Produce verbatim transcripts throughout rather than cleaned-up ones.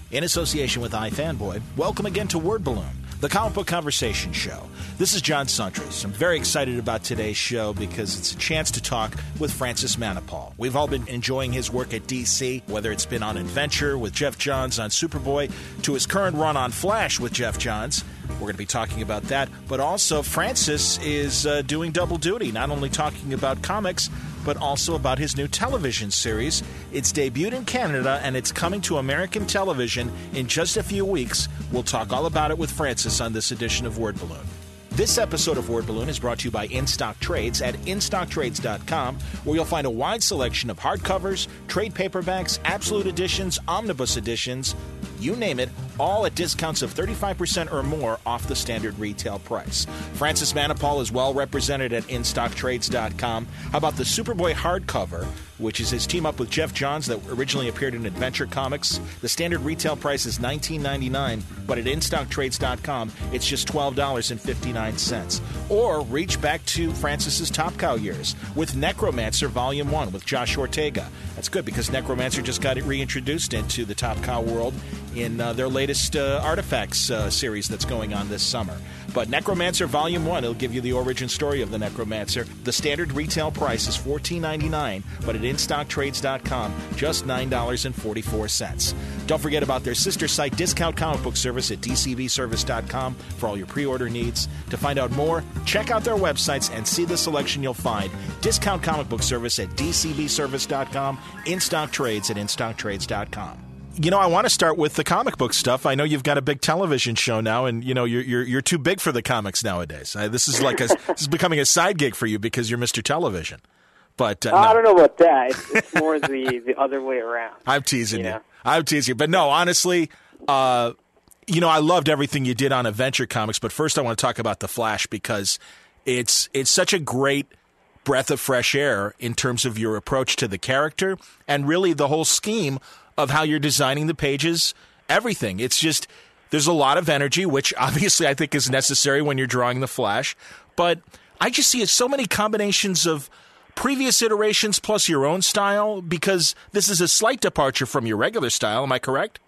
In association with iFanboy, welcome again to Word Balloon, the comic book conversation show. This is John Suntress. I'm very excited about today's show because it's a chance to talk with Francis Manapul. We've all been enjoying his work at D C, whether it's been on Adventure with Geoff Johns on Superboy to his current run on Flash with Geoff Johns. We're going to be talking about that, but also Francis is uh, doing double duty, not only talking about comics, but also about his new television series. It's debuted in Canada, and it's coming to American television in just a few weeks. We'll talk all about it with Francis on this edition of Word Balloon. This episode of Word Balloon is brought to you by In Stock Trades at in stock trades dot com, where you'll find a wide selection of hardcovers, trade paperbacks, absolute editions, omnibus editions, you name it, all at discounts of thirty-five percent or more off the standard retail price. Francis Manapul is well represented at in stock trades dot com. How about the Superboy hardcover, which is his team-up with Geoff Johns that originally appeared in Adventure Comics? The standard retail price is nineteen ninety-nine dollars, but at in stock trades dot com, it's just twelve dollars and fifty-nine cents. Or reach back to Francis's Top Cow years with Necromancer Volume one with Josh Ortega. That's good because Necromancer just got reintroduced into the Top Cow world in uh, their latest uh, Artifacts uh, series that's going on this summer. But Necromancer Volume one, it'll give you the origin story of the Necromancer. The standard retail price is fourteen ninety-nine dollars, but at in stock trades dot com, just nine dollars and forty-four cents. Don't forget about their sister site, Discount Comic Book Service at d c b service dot com for all your pre-order needs. To find out more, check out their websites and see the selection you'll find. Discount Comic Book Service at d c b service dot com, In Stock Trades at in stock trades dot com. You know, I want to start with the comic book stuff. I know you've got a big television show now, and you know you're you're, you're too big for the comics nowadays. Uh, this is like a, this is becoming a side gig for you because you're Mister Television. But uh, no. I don't know about that. It's, it's more the the other way around. I'm teasing you. you. Know? I'm teasing you, but no, honestly, uh, you know, I loved everything you did on Adventure Comics. But first, I want to talk about the Flash because it's it's such a great breath of fresh air in terms of your approach to the character and really the whole scheme of how you're designing the pages, everything. It's just, there's a lot of energy, which obviously I think is necessary when you're drawing the Flash. But I just see it so many combinations of previous iterations plus your own style, because this is a slight departure from your regular style. Am I correct?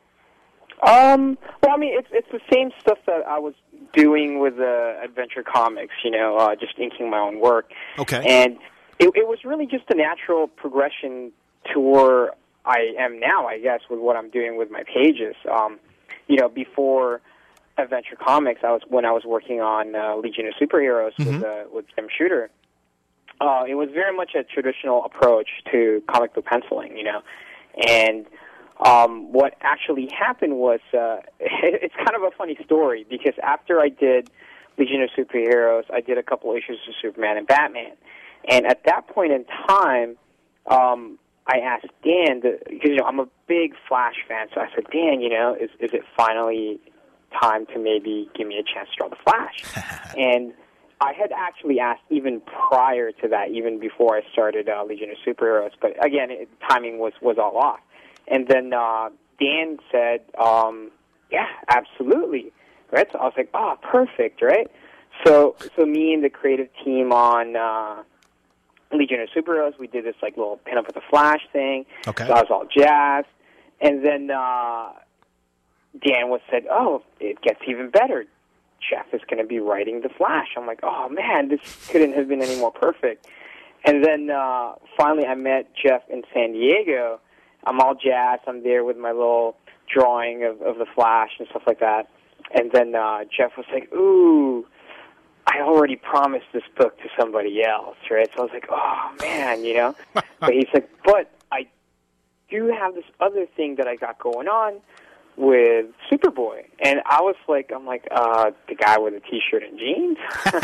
Um, well, I mean, it's it's the same stuff that I was doing with uh, Adventure Comics, you know, uh, just inking my own work. Okay. And it, it was really just a natural progression to where I am now, I guess, with what I'm doing with my pages. Um, you know, before Adventure Comics, I was when I was working on uh, Legion of Superheroes mm-hmm. with uh, with Jim Shooter. Uh, it was very much a traditional approach to comic book penciling, you know. And um, what actually happened was, uh, it's kind of a funny story, because after I did Legion of Superheroes, I did a couple issues of Superman and Batman. And at that point in time, um, I asked Dan, because you know, I'm a big Flash fan, so I said, Dan, you know, is is it finally time to maybe give me a chance to draw the Flash? And I had actually asked even prior to that, even before I started uh, Legion of Superheroes, but again, it, timing was, was all off. And then uh, Dan said, um, yeah, absolutely, right? So I was like, oh, perfect, right? So, so me and the creative team on Uh, Legion of Superheroes, we did this like little pin up with the Flash thing. Okay. So I was all jazzed. And then uh, Dan was said, oh, it gets even better. Geoff is going to be writing the Flash. I'm like, oh, man, this couldn't have been any more perfect. And then uh, finally I met Geoff in San Diego. I'm all jazzed. I'm there with my little drawing of, of the Flash and stuff like that. And then uh, Geoff was like, ooh, I already promised this book to somebody else, right? So I was like, oh, man, you know. But he's like, but I do have this other thing that I got going on with Superboy. And I was like, I'm like, uh, the guy with the T-shirt and jeans?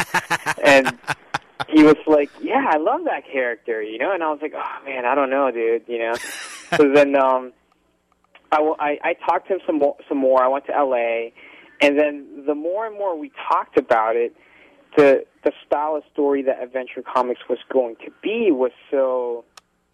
And he was like, yeah, I love that character, you know. And I was like, oh, man, I don't know, dude, you know. So then um, I, I, I talked to him some more, some more. I went to L A. And then the more and more we talked about it, the the style of story that Adventure Comics was going to be was so,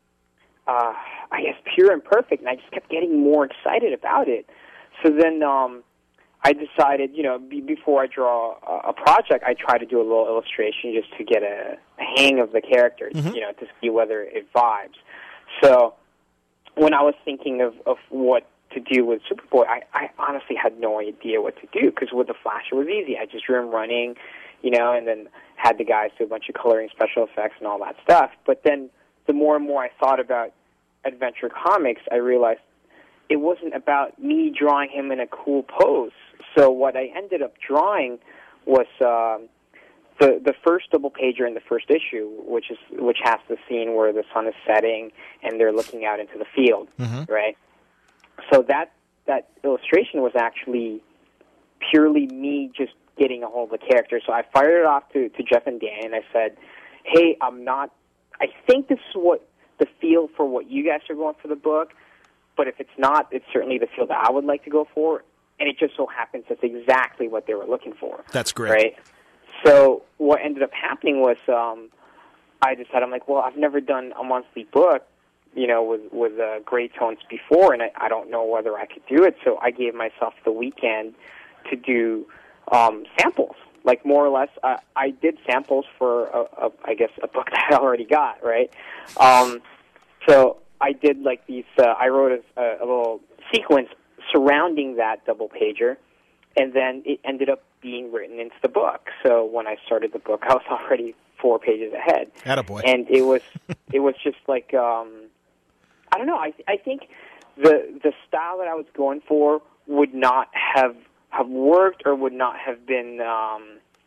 uh, I guess, pure and perfect, and I just kept getting more excited about it. So then um, I decided, you know, be, before I draw a, a project, I try to do a little illustration just to get a, a hang of the characters, mm-hmm. you know, to see whether it vibes. So when I was thinking of, of what to deal with Superboy, I, I honestly had no idea what to do, because with the Flash it was easy. I just drew him running, you know, and then had the guys do a bunch of coloring, special effects, and all that stuff. But then the more and more I thought about Adventure Comics, I realized it wasn't about me drawing him in a cool pose. So what I ended up drawing was um, the the first double pager in the first issue, which is which has the scene where the sun is setting and they're looking out into the field, mm-hmm. right? So that that illustration was actually purely me just getting a hold of the character. So I fired it off to, to Jeff and Dan, and I said, hey, I'm not, I think this is what the feel for what you guys are going for the book, but if it's not, it's certainly the feel that I would like to go for. And it just so happens that's exactly what they were looking for. That's great. Right? So what ended up happening was um, I decided, I'm like, well, I've never done a monthly book, you know, with, with uh, gray tones before, and I, I don't know whether I could do it. So I gave myself the weekend to do um, samples. Like, more or less, uh, I did samples for, a, a, I guess, a book that I already got, right? Um, so I did, like, these, uh, I wrote a, a little sequence surrounding that double pager, and then it ended up being written into the book. So when I started the book, I was already four pages ahead. Attaboy. And it was, it was just like, um, I don't know, I, I think the the style that I was going for would not have, have worked or would not have been, um,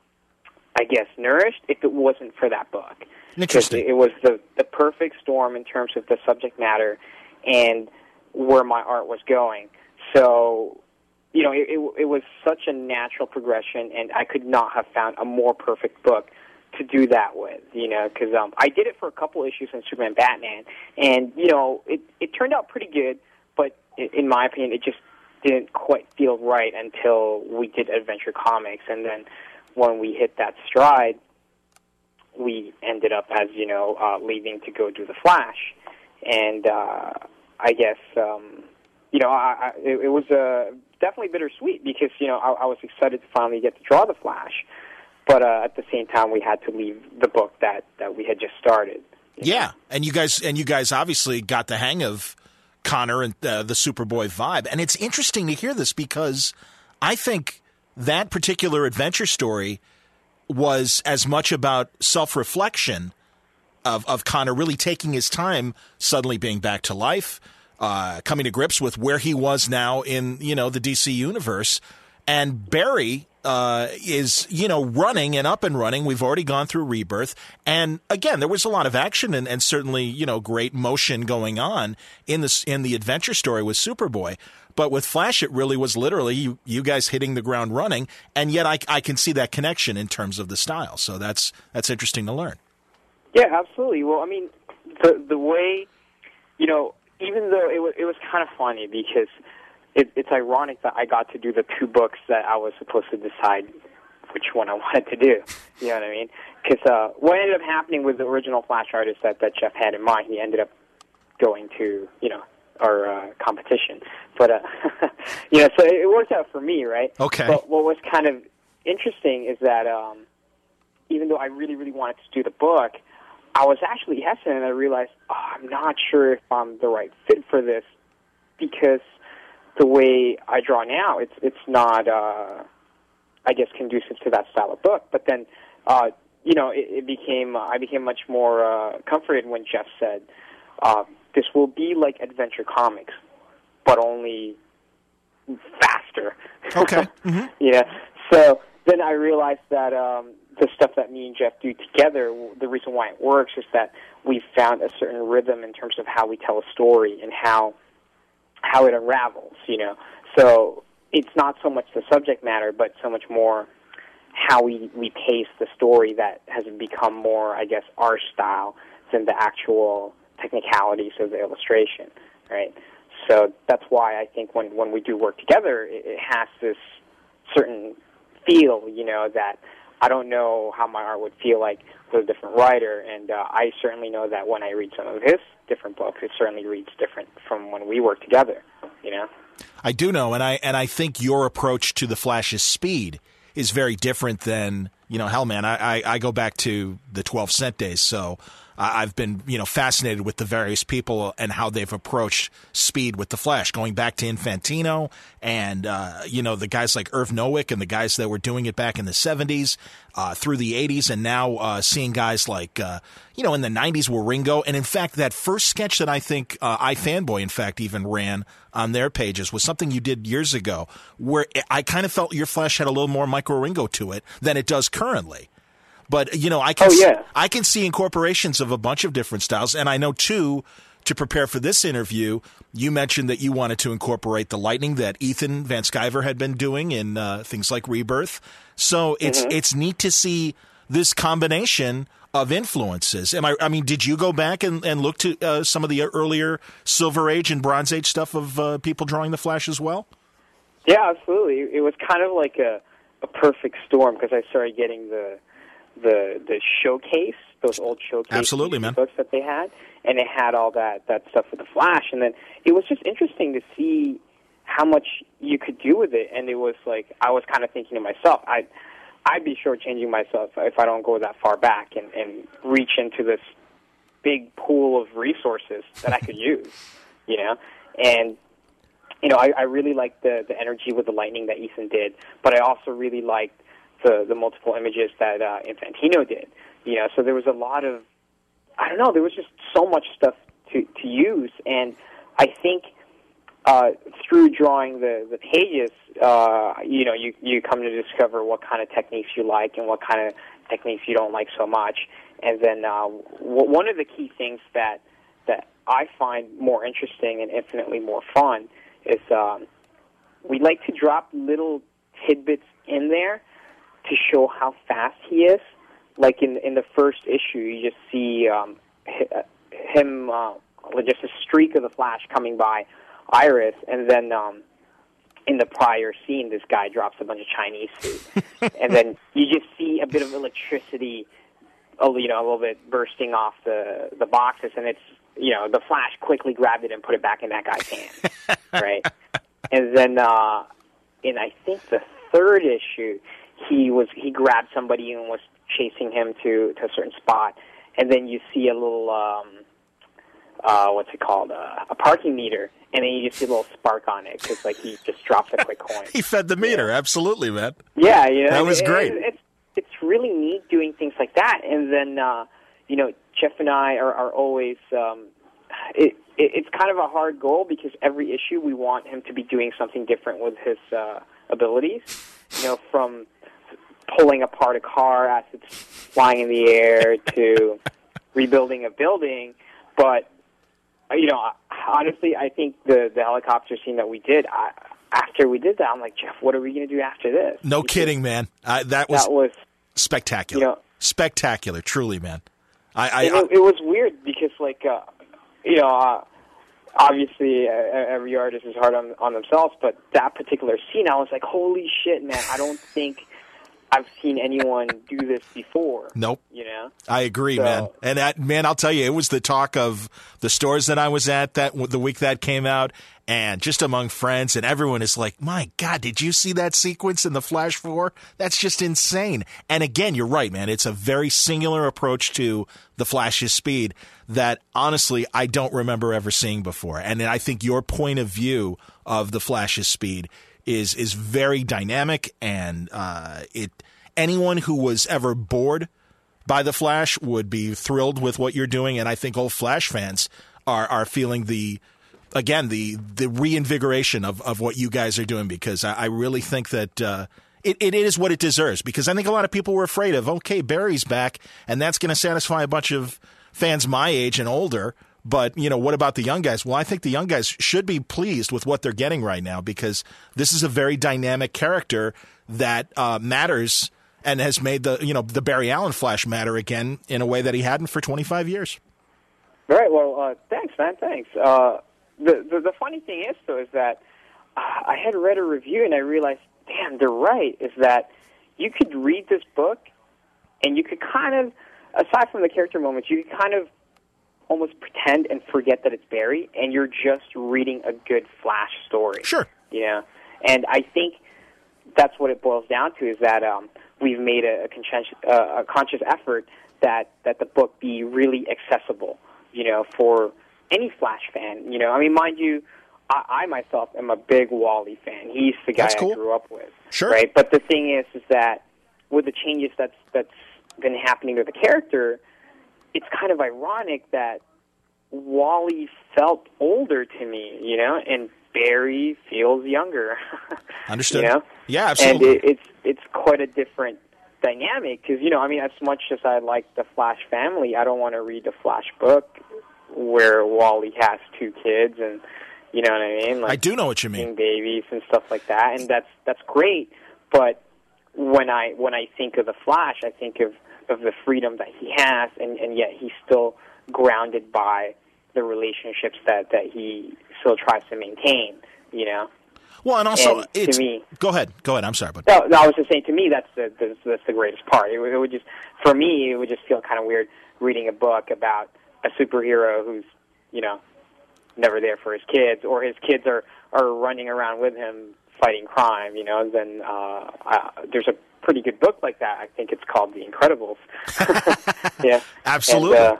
I guess, nourished if it wasn't for that book. Interesting. It, it was the, the perfect storm in terms of the subject matter and where my art was going. So, you know, it, it, it was such a natural progression, and I could not have found a more perfect book to do that with, you know, because um, I did it for a couple issues in Superman Batman, and, you know, it, it turned out pretty good, but in my opinion, it just didn't quite feel right until we did Adventure Comics, and then when we hit that stride, we ended up, as you know, uh, leaving to go do The Flash, and uh, I guess... Um, You know, I, I, it, it was uh, definitely bittersweet because, you know, I, I was excited to finally get to draw The Flash. But uh, at the same time, we had to leave the book that, that we had just started. Yeah, know? and you guys and you guys obviously got the hang of Connor and uh, the Superboy vibe. And it's interesting to hear this because I think that particular adventure story was as much about self-reflection of, of Connor really taking his time, suddenly being back to life, Uh, coming to grips with where he was now in, you know, the D C universe. And Barry uh, is, you know, running and up and running. We've already gone through Rebirth. And again, there was a lot of action and, and certainly, you know, great motion going on in this in the adventure story with Superboy. But with Flash, it really was literally you, you guys hitting the ground running. And yet I, I can see that connection in terms of the style. So that's that's interesting to learn. Yeah, absolutely. Well, I mean, the the way, you know, even though it was, it was kind of funny because it, it's ironic that I got to do the two books that I was supposed to decide which one I wanted to do. You know what I mean? Because uh, what ended up happening with the original Flash artist that, that Jeff had in mind, he ended up going to, you know, our uh, competition. But, uh, you know, so it worked out for me, right? Okay. But what was kind of interesting is that um, even though I really, really wanted to do the book, I was actually hesitant, and I realized, oh, I'm not sure if I'm the right fit for this because the way I draw now, it's it's not, uh, I guess, conducive to that style of book. But then, uh, you know, it, it became, uh, I became much more uh, comforted when Jeff said, uh, this will be like Adventure Comics, but only faster. Okay. Mm-hmm. Yeah. So then I realized that um, the stuff that me and Jeff do together, the reason why it works is that we've found a certain rhythm in terms of how we tell a story and how how it unravels, you know. So it's not so much the subject matter, but so much more how we, we pace the story that has become more, I guess, our style than the actual technicalities of the illustration, right? So that's why I think when, when we do work together, it, it has this certain feel, you know, that I don't know how my art would feel like with a different writer, and uh, I certainly know that when I read some of his different books, it certainly reads different from when we work together, you know? I do know, and I and I think your approach to the Flash's speed is very different than you know, hell, man, I, I, I go back to the twelve cent days, so I've been, you know, fascinated with the various people and how they've approached speed with the Flash, going back to Infantino and, uh, you know, the guys like Irv Nowick and the guys that were doing it back in the seventies, uh, through the eighties, and now uh, seeing guys like, uh, you know, in the nineties were Ringo. And, in fact, that first sketch that I think uh, iFanboy, in fact, even ran on their pages was something you did years ago where I kind of felt your Flash had a little more Micro Ringo to it than it does currently. But, you know, I can, oh, yeah. I can see incorporations of a bunch of different styles. And I know, too, to prepare for this interview, you mentioned that you wanted to incorporate the lightning that Ethan Van Sciver had been doing in uh, things like Rebirth. So it's mm-hmm. it's neat to see this combination of influences. Am I, I mean, did you go back and, and look to uh, some of the earlier Silver Age and Bronze Age stuff of uh, people drawing the Flash as well? Yeah, absolutely. It was kind of like a, a perfect storm because I started getting the... the the showcase, those old showcase Absolutely, man. books that they had, and it had all that, that stuff with the Flash, and then it was just interesting to see how much you could do with it, and it was like, I was kind of thinking to myself, I'd, I'd be shortchanging myself if I don't go that far back and, and reach into this big pool of resources that I could use, you know, and you know, I, I really liked the, the energy with the lightning that Ethan did, but I also really liked the the multiple images that uh, Infantino did. You know, so there was a lot of, I don't know, there was just so much stuff to, to use, and I think uh, through drawing the, the pages, uh, you know, you, you come to discover what kind of techniques you like and what kind of techniques you don't like so much. And then uh, w- one of the key things that, that I find more interesting and infinitely more fun is um, we like to drop little tidbits in there to show how fast he is. Like in in the first issue, you just see um, him, uh, just a streak of the Flash coming by Iris, and then um, in the prior scene, this guy drops a bunch of Chinese food. And then you just see a bit of electricity, you know, a little bit bursting off the, the boxes, and it's, you know, the Flash quickly grabbed it and put it back in that guy's hand, right? And then uh, in, I think, the third issue, he was he grabbed somebody and was chasing him to, to a certain spot, and then you see a little um, uh, what's it called uh, a parking meter, and then you just see a little spark on it because like he just drops a quick coin. He fed the meter, yeah. Absolutely, man. Yeah, you know, that was it, great. It, it's it's really neat doing things like that, and then uh, you know, Jeff and I are, are always. Um, it, it it's kind of a hard goal because every issue we want him to be doing something different with his uh, abilities. You know, from pulling apart a car as it's flying in the air to rebuilding a building. But, you know, honestly, I think the, the helicopter scene that we did, I, after we did that, I'm like, Jeff, what are we going to do after this? No because kidding, man. Uh, that was, that was spectacular. You know, spectacular, truly, man. I, I, it, I, it was weird because, like, uh, you know, uh, obviously uh, every artist is hard on, on themselves, but that particular scene, I was like, holy shit, man, I don't think I've seen anyone do this before. Nope. You know? I agree, so, man. And that, man, I'll tell you, it was the talk of the stores that I was at that the week that came out, and just among friends, and everyone is like, my God, did you see that sequence in the Flash four? That's just insane. And again, you're right, man. It's a very singular approach to the Flash's speed that, honestly, I don't remember ever seeing before. And I think your point of view of the Flash's speed is is very dynamic, and uh, it anyone who was ever bored by the Flash would be thrilled with what you're doing, and I think all Flash fans are are feeling the again the the reinvigoration of, of what you guys are doing, because I, I really think that uh, it, it is what it deserves, because I think a lot of people were afraid of, okay, Barry's back, and that's going to satisfy a bunch of fans my age and older. But, you know, what about the young guys? Well, I think the young guys should be pleased with what they're getting right now, because this is a very dynamic character that uh, matters and has made the, you know, the Barry Allen Flash matter again in a way that he hadn't for twenty-five years. All right. Well, uh, thanks, man. Thanks. Uh, the, the the funny thing is, though, is that uh, I had read a review and I realized, damn, they're right, is that you could read this book and you could kind of, aside from the character moments, you could kind of almost pretend and forget that it's Barry, and you're just reading a good Flash story. Sure. You know? And I think that's what it boils down to, is that um, we've made a, a, conscientious, uh, a conscious effort that, that the book be really accessible, you know, for any Flash fan. You know, I mean, mind you, I, I myself am a big Wally fan. He's the guy cool. I grew up with. Sure. Right? But the thing is, is that with the changes that's that's been happening to the character, it's kind of ironic that Wally felt older to me, you know, and Barry feels younger. Understood. You know? Yeah, absolutely. And it, it's it's quite a different dynamic because, you know, I mean, as much as I like the Flash family, I don't want to read the Flash book where Wally has two kids and, you know what I mean? Like, I do know what you mean. Babies and stuff like that, and that's that's great. But when I when I think of the Flash, I think of, of the freedom that he has, and, and yet he's still grounded by the relationships that, that he still tries to maintain, you know? Well, and also, and it's... to me, go ahead. Go ahead. I'm sorry. But no, no, I was just saying, to me, that's the, the, that's the greatest part. It, it would just, for me, it would just feel kind of weird reading a book about a superhero who's, you know, never there for his kids, or his kids are, are running around with him fighting crime, you know. Then uh, uh, there's a pretty good book like that. I think it's called The Incredibles. Yeah, absolutely. And, uh,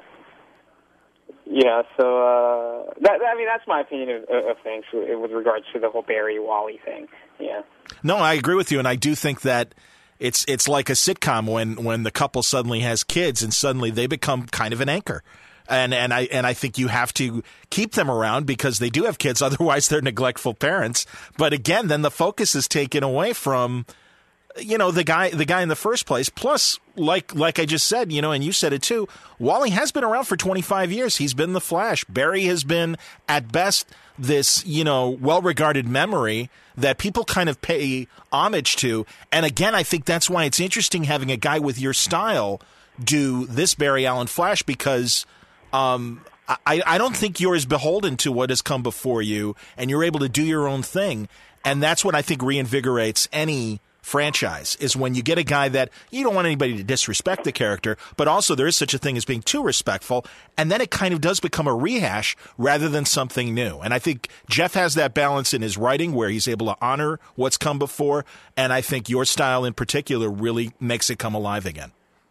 you know, so uh, that, I mean, that's my opinion of, of things with regards to the whole Barry Wally thing. Yeah. No, I agree with you, and I do think that it's it's like a sitcom when when the couple suddenly has kids and suddenly they become kind of an anchor. And and I and I think you have to keep them around because they do have kids. Otherwise, they're neglectful parents. But again, then the focus is taken away from, you know, the guy the guy in the first place. Plus, like like I just said, you know, and you said it too, Wally has been around for twenty-five years. He's been the Flash. Barry has been, at best, this, you know, well-regarded memory that people kind of pay homage to. And again, I think that's why it's interesting having a guy with your style do this Barry Allen Flash, because Um, I, I don't think you're as beholden to what has come before you, and you're able to do your own thing. And that's what I think reinvigorates any franchise, is when you get a guy that you don't want anybody to disrespect the character, but also there is such a thing as being too respectful, and then it kind of does become a rehash rather than something new. And I think Jeff has that balance in his writing where he's able to honor what's come before, and I think your style in particular really makes it come alive again.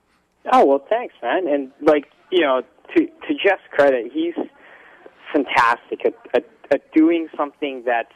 Oh, well, thanks, man. And, like, you know, To, to Jeff's credit, he's fantastic at, at, at doing something that's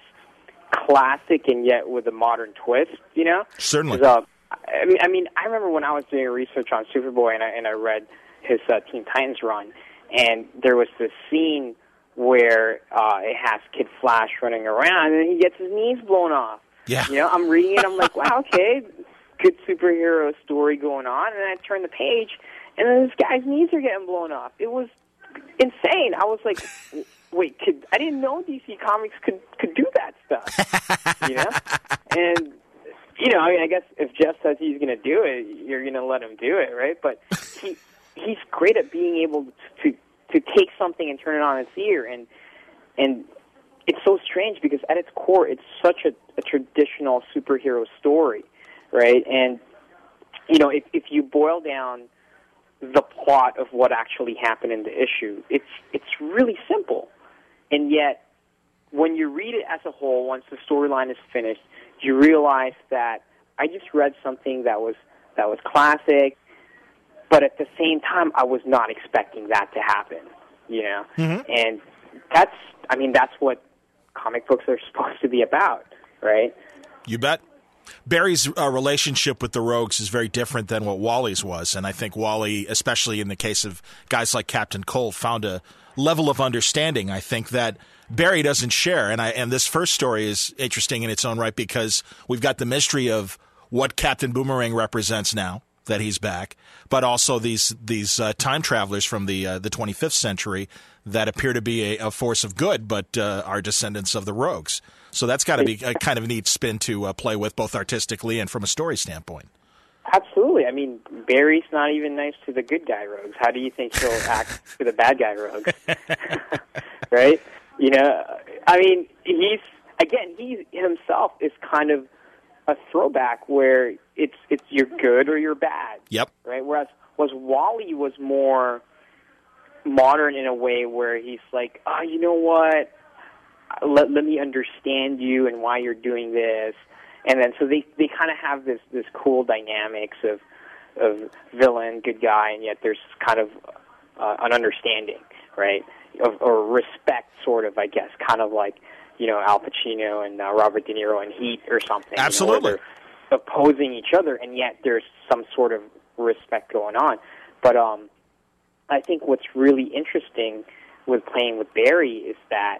classic and yet with a modern twist, you know? Certainly. Uh, I, mean, I mean, I remember when I was doing research on Superboy and I, and I read his uh, Teen Titans run, and there was this scene where uh, it has Kid Flash running around and he gets his knees blown off. Yeah. You know, I'm reading it, I'm like, wow, okay, good superhero story going on, and then I turn the page, and then this guy's knees are getting blown off. It was insane. I was like, wait, could, I didn't know D C Comics could, could do that stuff, you know? And, you know, I mean, I guess if Jeff says he's going to do it, you're going to let him do it, right? But he he's great at being able to to take something and turn it on its ear. And, and it's so strange because at its core, it's such a, a traditional superhero story, right? And, you know, if, if you boil down the plot of what actually happened in the issue, it's it's really simple. And yet, when you read it as a whole, once the storyline is finished, you realize that I just read something that was that was classic, but at the same time, I was not expecting that to happen, you know? Mm-hmm. And that's, I mean, that's what comic books are supposed to be about, right? You bet. Barry's uh, relationship with the Rogues is very different than what Wally's was, and I think Wally, especially in the case of guys like Captain Cold, found a level of understanding, I think, that Barry doesn't share. And I and this first story is interesting in its own right because we've got the mystery of what Captain Boomerang represents now that he's back, but also these these uh, time travelers from the uh, the twenty-fifth century that appear to be a, a force of good, but uh, are descendants of the Rogues. So that's got to be a kind of a neat spin to uh, play with, both artistically and from a story standpoint. Absolutely. I mean, Barry's not even nice to the good guy Rogues. How do you think he'll act to the bad guy Rogues? Right? You know, I mean, he's, again, he himself is kind of a throwback where it's it's you're good or you're bad. Yep. Right? Whereas was Wally was more modern in a way where he's like, oh, you know what? Let, let me understand you and why you're doing this. And then so they they kind of have this this cool dynamics of of villain, good guy, and yet there's kind of uh, an understanding, right, of, or respect, sort of, I guess, kind of like, you know, Al Pacino and uh, Robert De Niro in Heat or something. Absolutely. You know, where they're opposing each other, and yet there's some sort of respect going on. But um, I think what's really interesting with playing with Barry is that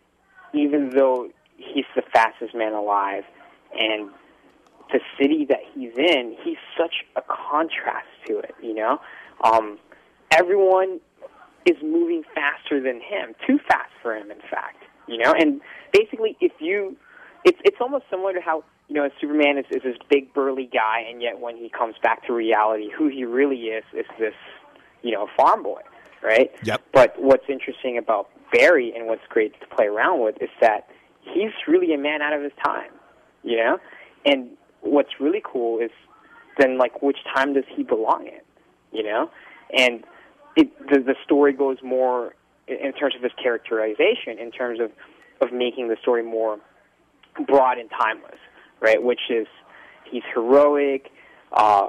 even though he's the fastest man alive, and the city that he's in, he's such a contrast to it, you know? Um, everyone is moving faster than him, too fast for him, in fact, you know? And basically, if you, it's it's almost similar to how, you know, Superman is, is this big, burly guy, and yet when he comes back to reality, who he really is is this, you know, farm boy, right? Yep. But what's interesting about Barry and what's great to play around with is that he's really a man out of his time, you know? And what's really cool is then, like, which time does he belong in, you know? And it, the, the story goes more in terms of his characterization, in terms of, of making the story more broad and timeless, right? Which is, he's heroic, uh,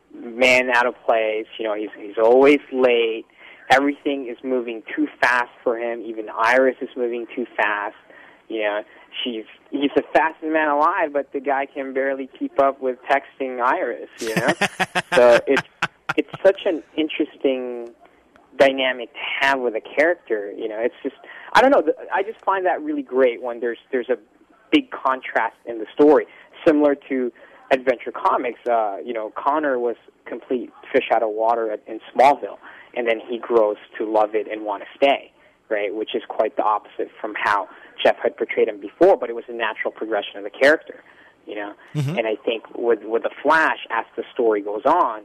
man out of place, you know, he's, he's always late, everything is moving too fast for him, even Iris is moving too fast, you know, she's he's the fastest man alive, but the guy can barely keep up with texting Iris, you know? So it's it's such an interesting dynamic to have with a character, you know? It's just, I don't know, I just find that really great when there's there's a big contrast in the story, similar to Adventure Comics. Uh, you know, Connor was complete fish out of water at, in Smallville, and then he grows to love it and want to stay, right? Which is quite the opposite from how Jeff had portrayed him before, but it was a natural progression of the character, you know. Mm-hmm. And I think with with the Flash, as the story goes on,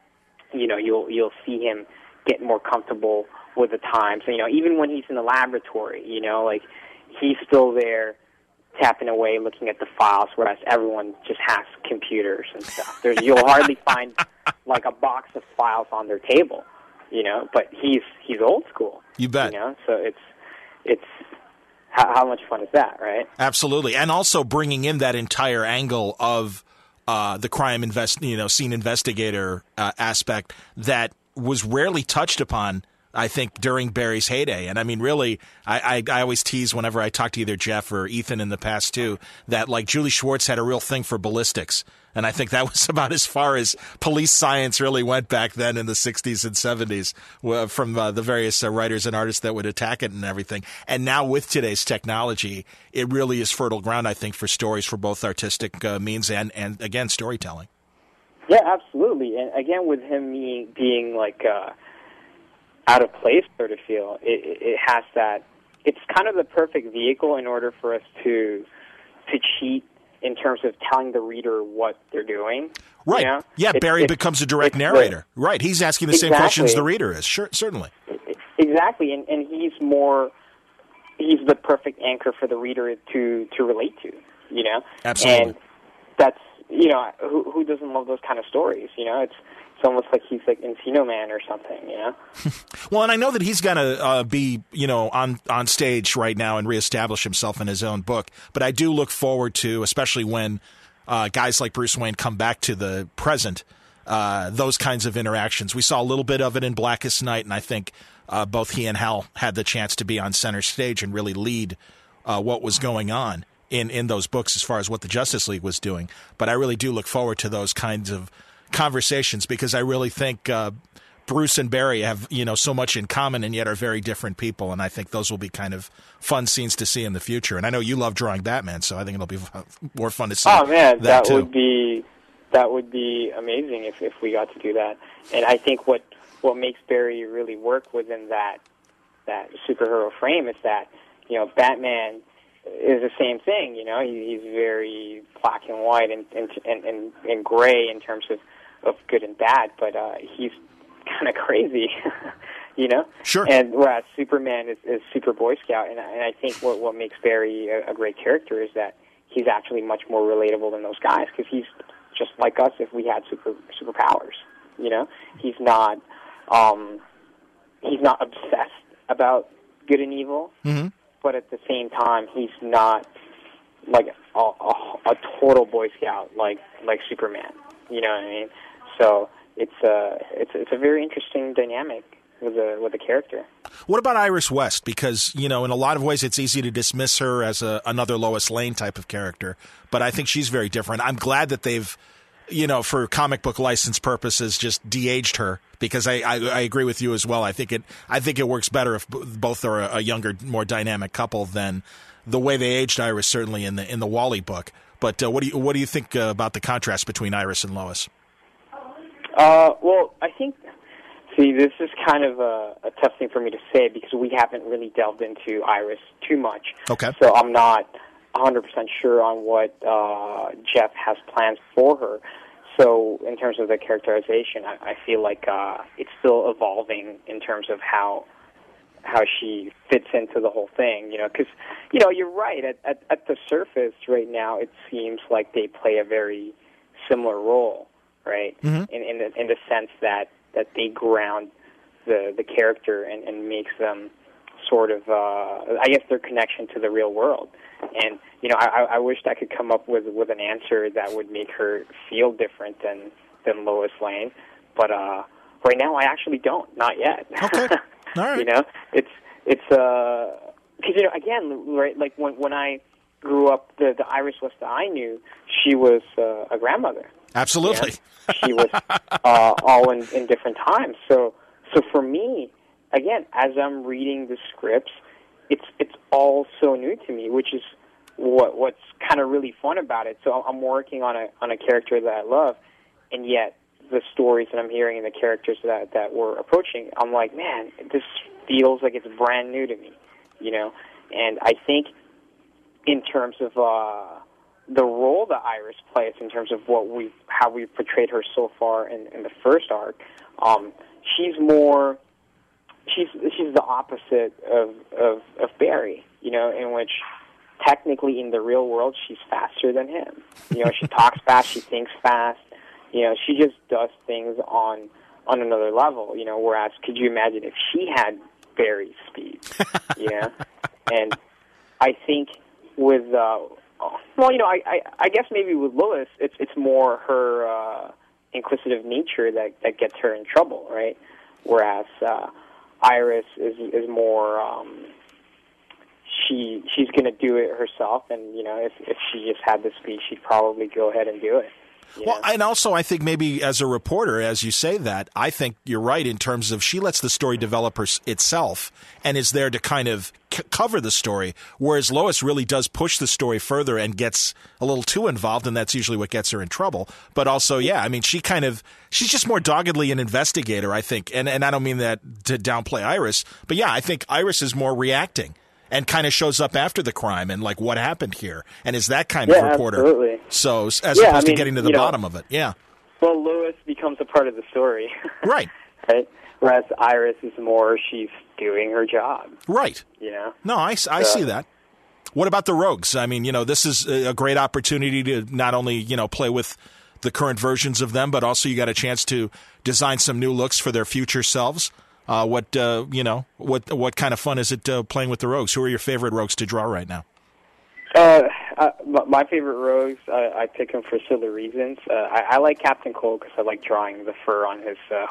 you know, you'll you'll see him get more comfortable with the times. So, you know, even when he's in the laboratory, you know, like he's still there tapping away, looking at the files, whereas everyone just has computers and stuff. There's you'll hardly find like a box of files on their table, you know. But he's he's old school. You bet. You know, so it's it's. How, how much fun is that, right? Absolutely, and also bringing in that entire angle of uh, the crime invest, you know, scene investigator uh, aspect that was rarely touched upon, I think, during Barry's heyday. And I mean, really, I, I, I always tease whenever I talk to either Jeff or Ethan in the past too, that like Julie Schwartz had a real thing for ballistics. And I think that was about as far as police science really went back then in the sixties and seventies from uh, the various uh, writers and artists that would attack it and everything. And now with today's technology, it really is fertile ground, I think, for stories for both artistic uh, means and, and, again, storytelling. Yeah, absolutely. And again, with him being, being like uh, out of place, sort of feel, it, it has that, it's kind of the perfect vehicle in order for us to to cheat in terms of telling the reader what they're doing. Right. You know? Yeah, it's, Barry it's, becomes a direct narrator. The, right. He's asking the exactly. same questions the reader is. Sure, certainly. Exactly. And, and he's more, he's the perfect anchor for the reader to, to relate to, you know? Absolutely. And that's, you know, who, who doesn't love those kind of stories, you know? It's It's almost like he's like Encino Man or something, you know? Well, and I know that he's going to uh, be, you know, on, on stage right now and reestablish himself in his own book. But I do look forward to, especially when uh, guys like Bruce Wayne come back to the present, uh, those kinds of interactions. We saw a little bit of it in Blackest Night, and I think uh, both he and Hal had the chance to be on center stage and really lead uh, what was going on in, in those books as far as what the Justice League was doing. But I really do look forward to those kinds of conversations, because I really think uh, Bruce and Barry have, you know, so much in common and yet are very different people, and I think those will be kind of fun scenes to see in the future. And I know you love drawing Batman, so I think it'll be more fun to see. Oh man, that, that would be that would be amazing if, if we got to do that. And I think what what makes Barry really work within that that superhero frame is that, you know, Batman is the same thing. You know, he, he's very black and white and and and, and, and gray in terms of of good and bad, but uh, he's kind of crazy, you know? Sure. And whereas Superman is, is super Boy Scout, and, and I think what, what makes Barry a, a great character is that he's actually much more relatable than those guys, because he's just like us if we had super superpowers, you know? He's not, um, he's not obsessed about good and evil, mm-hmm. but at the same time, he's not, like a, a, a total Boy Scout, like like Superman. You know what I mean? So it's a it's it's a very interesting dynamic with a with a character. What about Iris West? Because, you know, in a lot of ways it's easy to dismiss her as a, another Lois Lane type of character, but I think she's very different. I'm glad that they've, you know, for comic book license purposes, just de-aged her, because I, I, I agree with you as well. I think it I think it works better if both are a, a younger, more dynamic couple than the way they aged Iris, certainly in the in the Wally book. But uh, what do you what do you think uh, about the contrast between Iris and Lois? Uh, well, I think. See, this is kind of a, a tough thing for me to say because we haven't really delved into Iris too much. Okay. So I'm not one hundred percent sure on what uh, Jeff has plans for her. So in terms of the characterization, I, I feel like uh, it's still evolving in terms of how how she fits into the whole thing. You know, because you know you're right. At, at at the surface, right now, it seems like they play a very similar role, right? Mm-hmm. In in the, in the sense that. that they ground the the character and, and makes them sort of, uh, I guess, their connection to the real world. And, you know, I, I wished I could come up with, with an answer that would make her feel different than, than Lois Lane. But uh, right now I actually don't, not yet. Okay, all right. You know, it's, it's, uh, because, you know, again, right, like when, when I grew up, the, the Iris West that I knew, she was uh, a grandmother. Absolutely. Yeah? She was uh, all in, in different times. So, so for me, again, as I'm reading the scripts, it's it's all so new to me, which is what what's kind of really fun about it. So I'm working on a on a character that I love, and yet the stories that I'm hearing and the characters that that we're approaching, I'm like, man, this feels like it's brand new to me, you know. And I think in terms of uh, the role that Iris plays, in terms of what we how we've portrayed her so far in, in the first arc, um, she's more. She's she's the opposite of, of of Barry, you know, in which technically in the real world she's faster than him. You know, she talks fast, she thinks fast. You know, she just does things on on another level. You know, whereas could you imagine if she had Barry's speed? You know, and I think with uh, well, you know, I, I I guess maybe with Lois, it's it's more her uh, inquisitive nature that that gets her in trouble, right? Whereas uh, Iris is is more um, she she's going to do it herself, and you know if if she just had the speed, she'd probably go ahead and do it. Well, know? And also I think maybe as a reporter, as you say that, I think you're right in terms of she lets the story develop her, itself and is there to kind of c- cover the story, whereas Lois really does push the story further and gets a little too involved, and that's usually what gets her in trouble. But also, yeah, I mean, she kind of she's just more doggedly an investigator, I think, and and I don't mean that to downplay Iris, but yeah, I think Iris is more reacting and kind of shows up after the crime and like what happened here, and is that kind yeah, of reporter. Absolutely. So as yeah, opposed I mean, to getting to the know, bottom of it, yeah. Well, Lois becomes a part of the story, right? Right. Whereas Iris is more she's doing her job, right? You know. No, I, I so, see that. What about the Rogues? I mean, you know, this is a great opportunity to not only you know play with the current versions of them, but also you got a chance to design some new looks for their future selves. Uh, what uh, you know? What what kind of fun is it uh, playing with the Rogues? Who are your favorite Rogues to draw right now? Uh, uh, my favorite Rogues, uh, I pick them for silly reasons. Uh, I, I like Captain Cold because I like drawing the fur on his uh,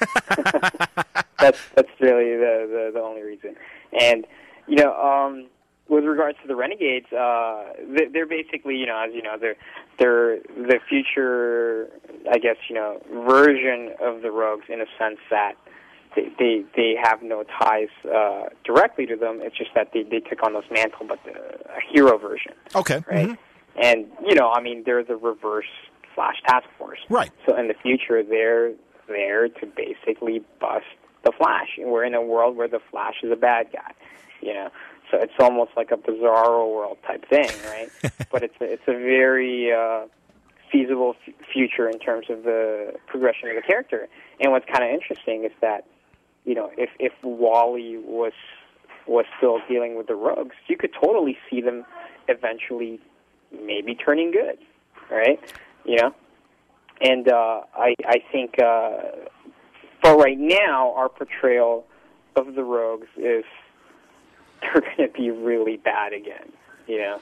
hood. that's that's really the, the the only reason. And you know, um, with regards to the Renegades, uh, they're, they're basically you know, as you know, they're they're the future, I guess you know, version of the Rogues in a sense that. They, they they have no ties uh, directly to them. It's just that they, they took on this mantle, but the, a hero version. Okay. Right? Mm-hmm. And, you know, I mean, they're the reverse Flash Task Force. Right. So in the future, they're there to basically bust the Flash. And we're in a world where the Flash is a bad guy, you know. So it's almost like a Bizarro world type thing, right? But it's a, it's a very uh, feasible f- future in terms of the progression of the character. And what's kind of interesting is that, you know, if, if Wally was was still dealing with the Rogues, you could totally see them eventually maybe turning good, right? You know? And uh, I, I think uh, for right now, our portrayal of the Rogues is they're going to be really bad again, you know?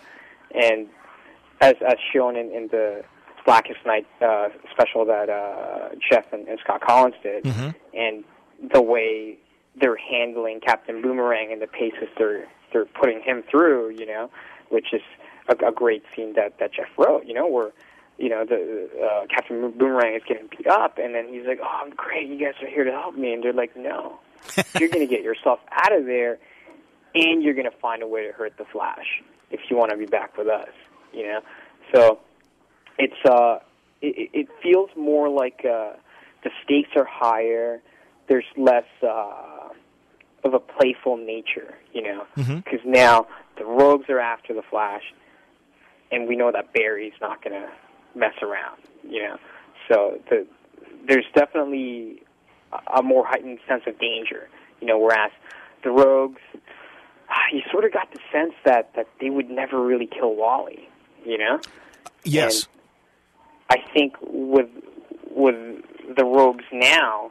And as as shown in, in the Blackest Night uh, special that uh, Jeff and, and Scott Collins did, mm-hmm. and the way they're handling Captain Boomerang and the paces they're they're putting him through, you know, which is a, a great scene that, that Jeff wrote, you know, where, you know, the uh, Captain Boomerang is getting beat up, and then he's like, oh, I'm great, you guys are here to help me, and they're like, no, you're going to get yourself out of there, and you're going to find a way to hurt the Flash if you want to be back with us, you know. So it's uh, it, it feels more like uh, the stakes are higher. There's less uh, of a playful nature, you know, because mm-hmm. now the Rogues are after the Flash, and we know that Barry's not going to mess around, you know. So the, there's definitely a, a more heightened sense of danger, you know, whereas the Rogues, you sort of got the sense that, that they would never really kill Wally, you know? Yes. And I think with with the Rogues now,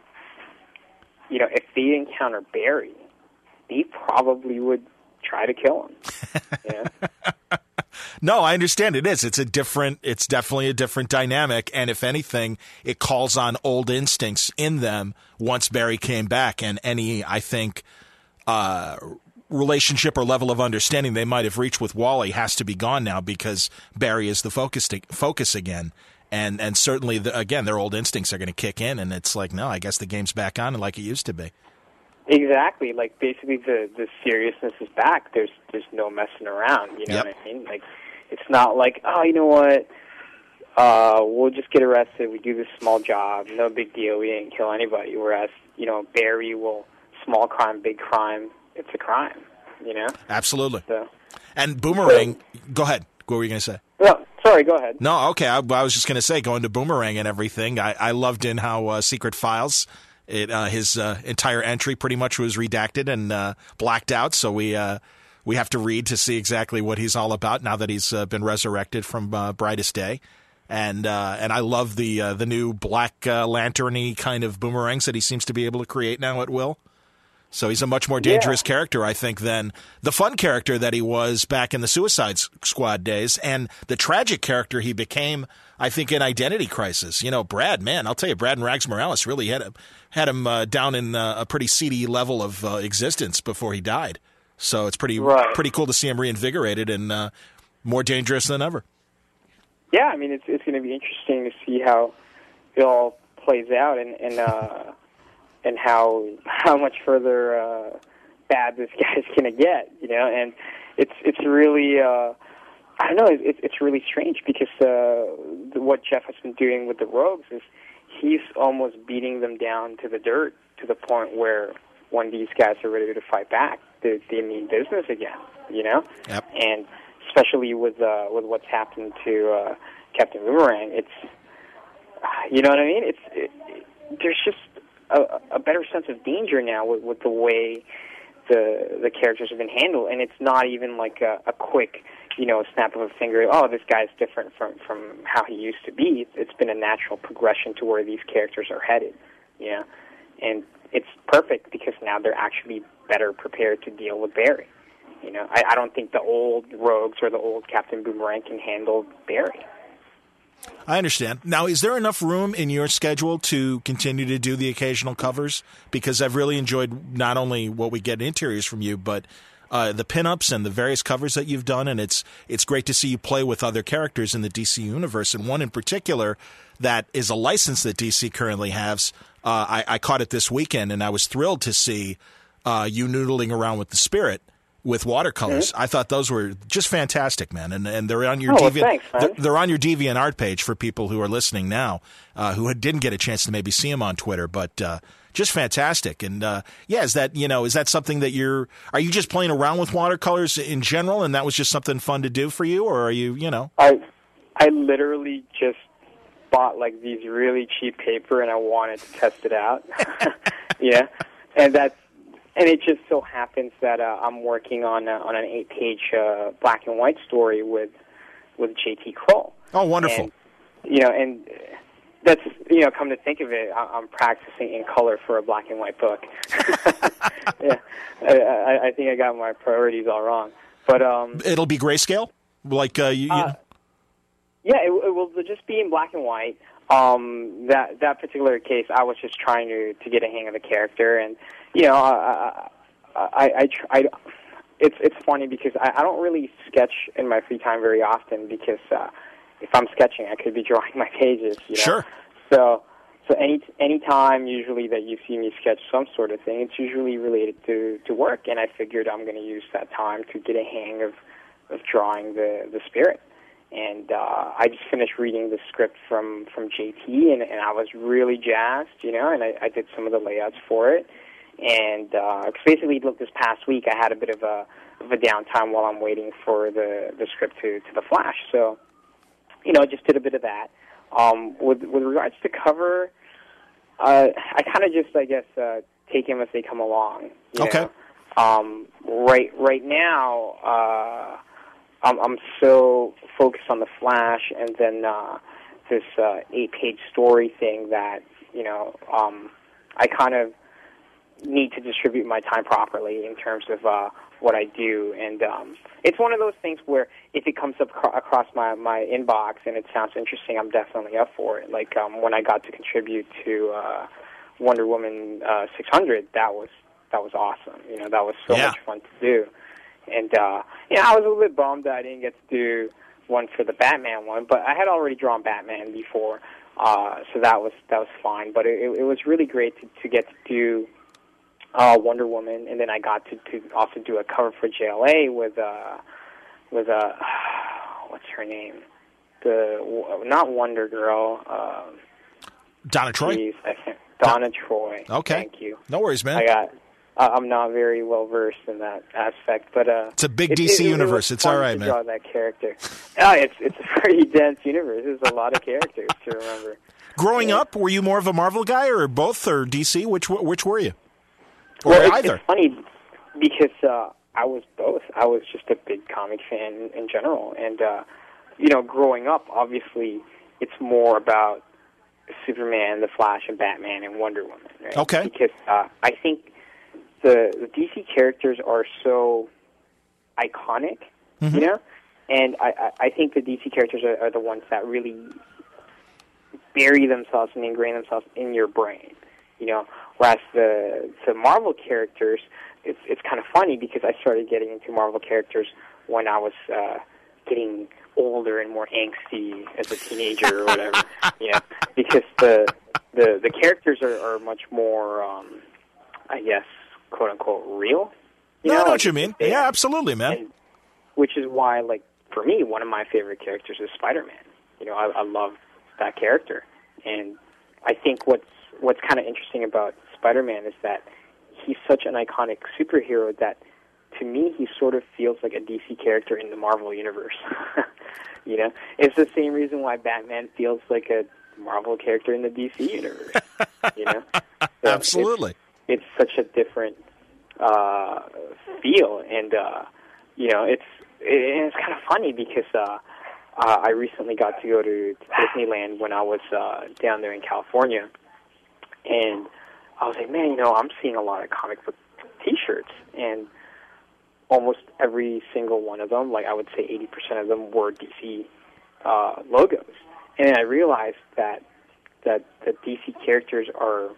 you know, if they encounter Barry, they probably would try to kill him. You know? No, I understand it is. It's a different, it's definitely a different dynamic. And if anything, it calls on old instincts in them once Barry came back. And any, I think, uh, relationship or level of understanding they might have reached with Wally has to be gone now because Barry is the focus, focus again. And and certainly, the, again, their old instincts are going to kick in. And it's like, no, I guess the game's back on like it used to be. Exactly. Like, basically, the, the seriousness is back. There's there's no messing around. You know yep. what I mean? Like, it's not like, oh, you know what? Uh, we'll just get arrested. We do this small job. No big deal. We didn't kill anybody. Whereas, you know, Barry will, small crime, big crime. It's a crime, you know? Absolutely. So. And Boomerang, so, go ahead. What were you going to say? No, sorry, go ahead. No, okay. I, I was just going to say, going to Boomerang and everything, I, I loved in how uh, Secret Files, it, uh, his uh, entire entry pretty much was redacted and uh, blacked out, so we uh, we have to read to see exactly what he's all about now that he's uh, been resurrected from uh, Brightest Day. And uh, and I love the uh, the new Black uh, Lantern-y kind of boomerangs that he seems to be able to create now at will. So he's a much more dangerous yeah. character, I think, than the fun character that he was back in the Suicide Squad days, and the tragic character he became, I think, in Identity Crisis. You know, Brad, man, I'll tell you, Brad and Rags Morales really had him, had him uh, down in uh, a pretty seedy level of uh, existence before he died. So it's pretty right. pretty cool to see him reinvigorated and uh, more dangerous than ever. Yeah, I mean, it's it's going to be interesting to see how it all plays out, and and uh, and how how much further uh, bad this guy's going to get, you know. And it's it's really uh, I don't know, it's it's really strange because uh, the, what Jeff has been doing with the Rogues is he's almost beating them down to the dirt to the point where when these guys are ready to fight back, they, they mean business again, you know. Yep. And especially with uh, with what's happened to uh, Captain Boomerang, it's you know what I mean. It's it, it, there's just a, a better sense of danger now with, with the way the the characters have been handled, and it's not even like a, a quick you know snap of a finger. Oh, this guy's different from from how he used to be. It's, it's been a natural progression to where these characters are headed, you know, and it's perfect because now they're actually better prepared to deal with Barry. You know, I, I don't think the old Rogues or the old Captain Boomerang can handle Barry. I understand. Now, is there enough room in your schedule to continue to do the occasional covers? Because I've really enjoyed not only what we get in interiors from you, but uh, the pinups and the various covers that you've done, and it's it's great to see you play with other characters in the D C universe, and one in particular that is a license that D C currently has. Uh, I, I caught it this weekend, and I was thrilled to see uh, you noodling around with the Spirit with watercolors. Mm-hmm. I thought those were just fantastic, man. And and they're on your oh, Deviant, well, thanks, man. They're, they're on your DeviantArt page for people who are listening now, uh, who didn't get a chance to maybe see them on Twitter, but uh, just fantastic. And uh, yeah, is that you know is that something that you're? Are you just playing around with watercolors in general, and that was just something fun to do for you, or are you you know? I I literally just bought like these really cheap paper, and I wanted to test it out. yeah, and that's. And it just so happens that uh, I'm working on uh, on an eight-page uh, black and white story with with J T Kroll. Oh, wonderful! And, you know, and that's you know, come to think of it, I- I'm practicing in color for a black and white book. yeah, I-, I-, I think I got my priorities all wrong, but um, it'll be grayscale. Like, uh, you, uh, yeah, it, it will just be in black and white. Um, that that particular case, I was just trying to to get a hang of the character, and you know, I I, I, I, I it's it's funny because I, I don't really sketch in my free time very often because uh, if I'm sketching, I could be drawing my pages. You know? Sure. So so any any time usually that you see me sketch some sort of thing, it's usually related to to work, and I figured I'm going to use that time to get a hang of of drawing the the spirit. And uh, I just finished reading the script from, from J T, and, and I was really jazzed, you know, and I, I did some of the layouts for it. And uh, 'cause basically, look, this past week I had a bit of a of a downtime while I'm waiting for the, the script to, to the Flash. So, you know, I just did a bit of that. Um, with with regards to cover, uh, I kind of just, I guess, uh, take them as they come along. You okay. know? Um, right right now. Uh, I'm, I'm so focused on the Flash, and then uh, this uh, eight-page story thing that you know um, I kind of need to distribute my time properly in terms of uh, what I do. And um, it's one of those things where if it comes up cr- across my, my inbox and it sounds interesting, I'm definitely up for it. Like um, when I got to contribute to uh, Wonder Woman uh, six hundred, that was that was awesome. You know, that was so yeah. much fun to do. And, uh, yeah, I was a little bit bummed that I didn't get to do one for the Batman one, but I had already drawn Batman before, uh, so that was that was fine. But it, it was really great to, to get to do uh, Wonder Woman, and then I got to, to also do a cover for J L A with, uh, with uh, what's her name? The Not Wonder Girl. Uh, Donna Troy? Geez, I think, Donna Troy. Okay. Thank you. No worries, man. I got... Uh, I'm not very well versed in that aspect, but uh, it's a big it, D C it, it, universe. It it's all right, to man. Draw that character. Oh, it's it's a pretty dense universe. There's a lot of characters to remember. Growing yeah. up, were you more of a Marvel guy or both, or D C? Which which were you? Or well, either? It's funny because uh, I was both. I was just a big comic fan in, in general, and uh, you know, growing up, obviously, it's more about Superman, the Flash, and Batman, and Wonder Woman. Right? Okay. Because uh, I think. The, the D C characters are so iconic, mm-hmm. you know, and I, I think the D C characters are, are the ones that really bury themselves and ingrain themselves in your brain, you know. Whereas the the Marvel characters, it's it's kind of funny because I started getting into Marvel characters when I was uh, getting older and more angsty as a teenager or whatever, you know, because the the the characters are, are much more, um, I guess, quote unquote real. no, You know, I know like what you mean. they, Yeah, absolutely, man. and, which is why, like, for me, one of my favorite characters is Spider-Man. You know, I, I love that character, and I think what's what's kind of interesting about Spider-Man is that he's such an iconic superhero that, to me, he sort of feels like a D C character in the Marvel universe. You know, it's the same reason why Batman feels like a Marvel character in the D C universe. You know, so absolutely. It's, it's such a different uh, feel, and uh, you know, it's it, it's kind of funny because uh, uh, I recently got to go to, to Disneyland when I was uh, down there in California, and I was like, man, you know, I'm seeing a lot of comic book T-shirts, and almost every single one of them, like I would say eighty percent of them, were D C uh, logos, and then I realized that that the D C characters are.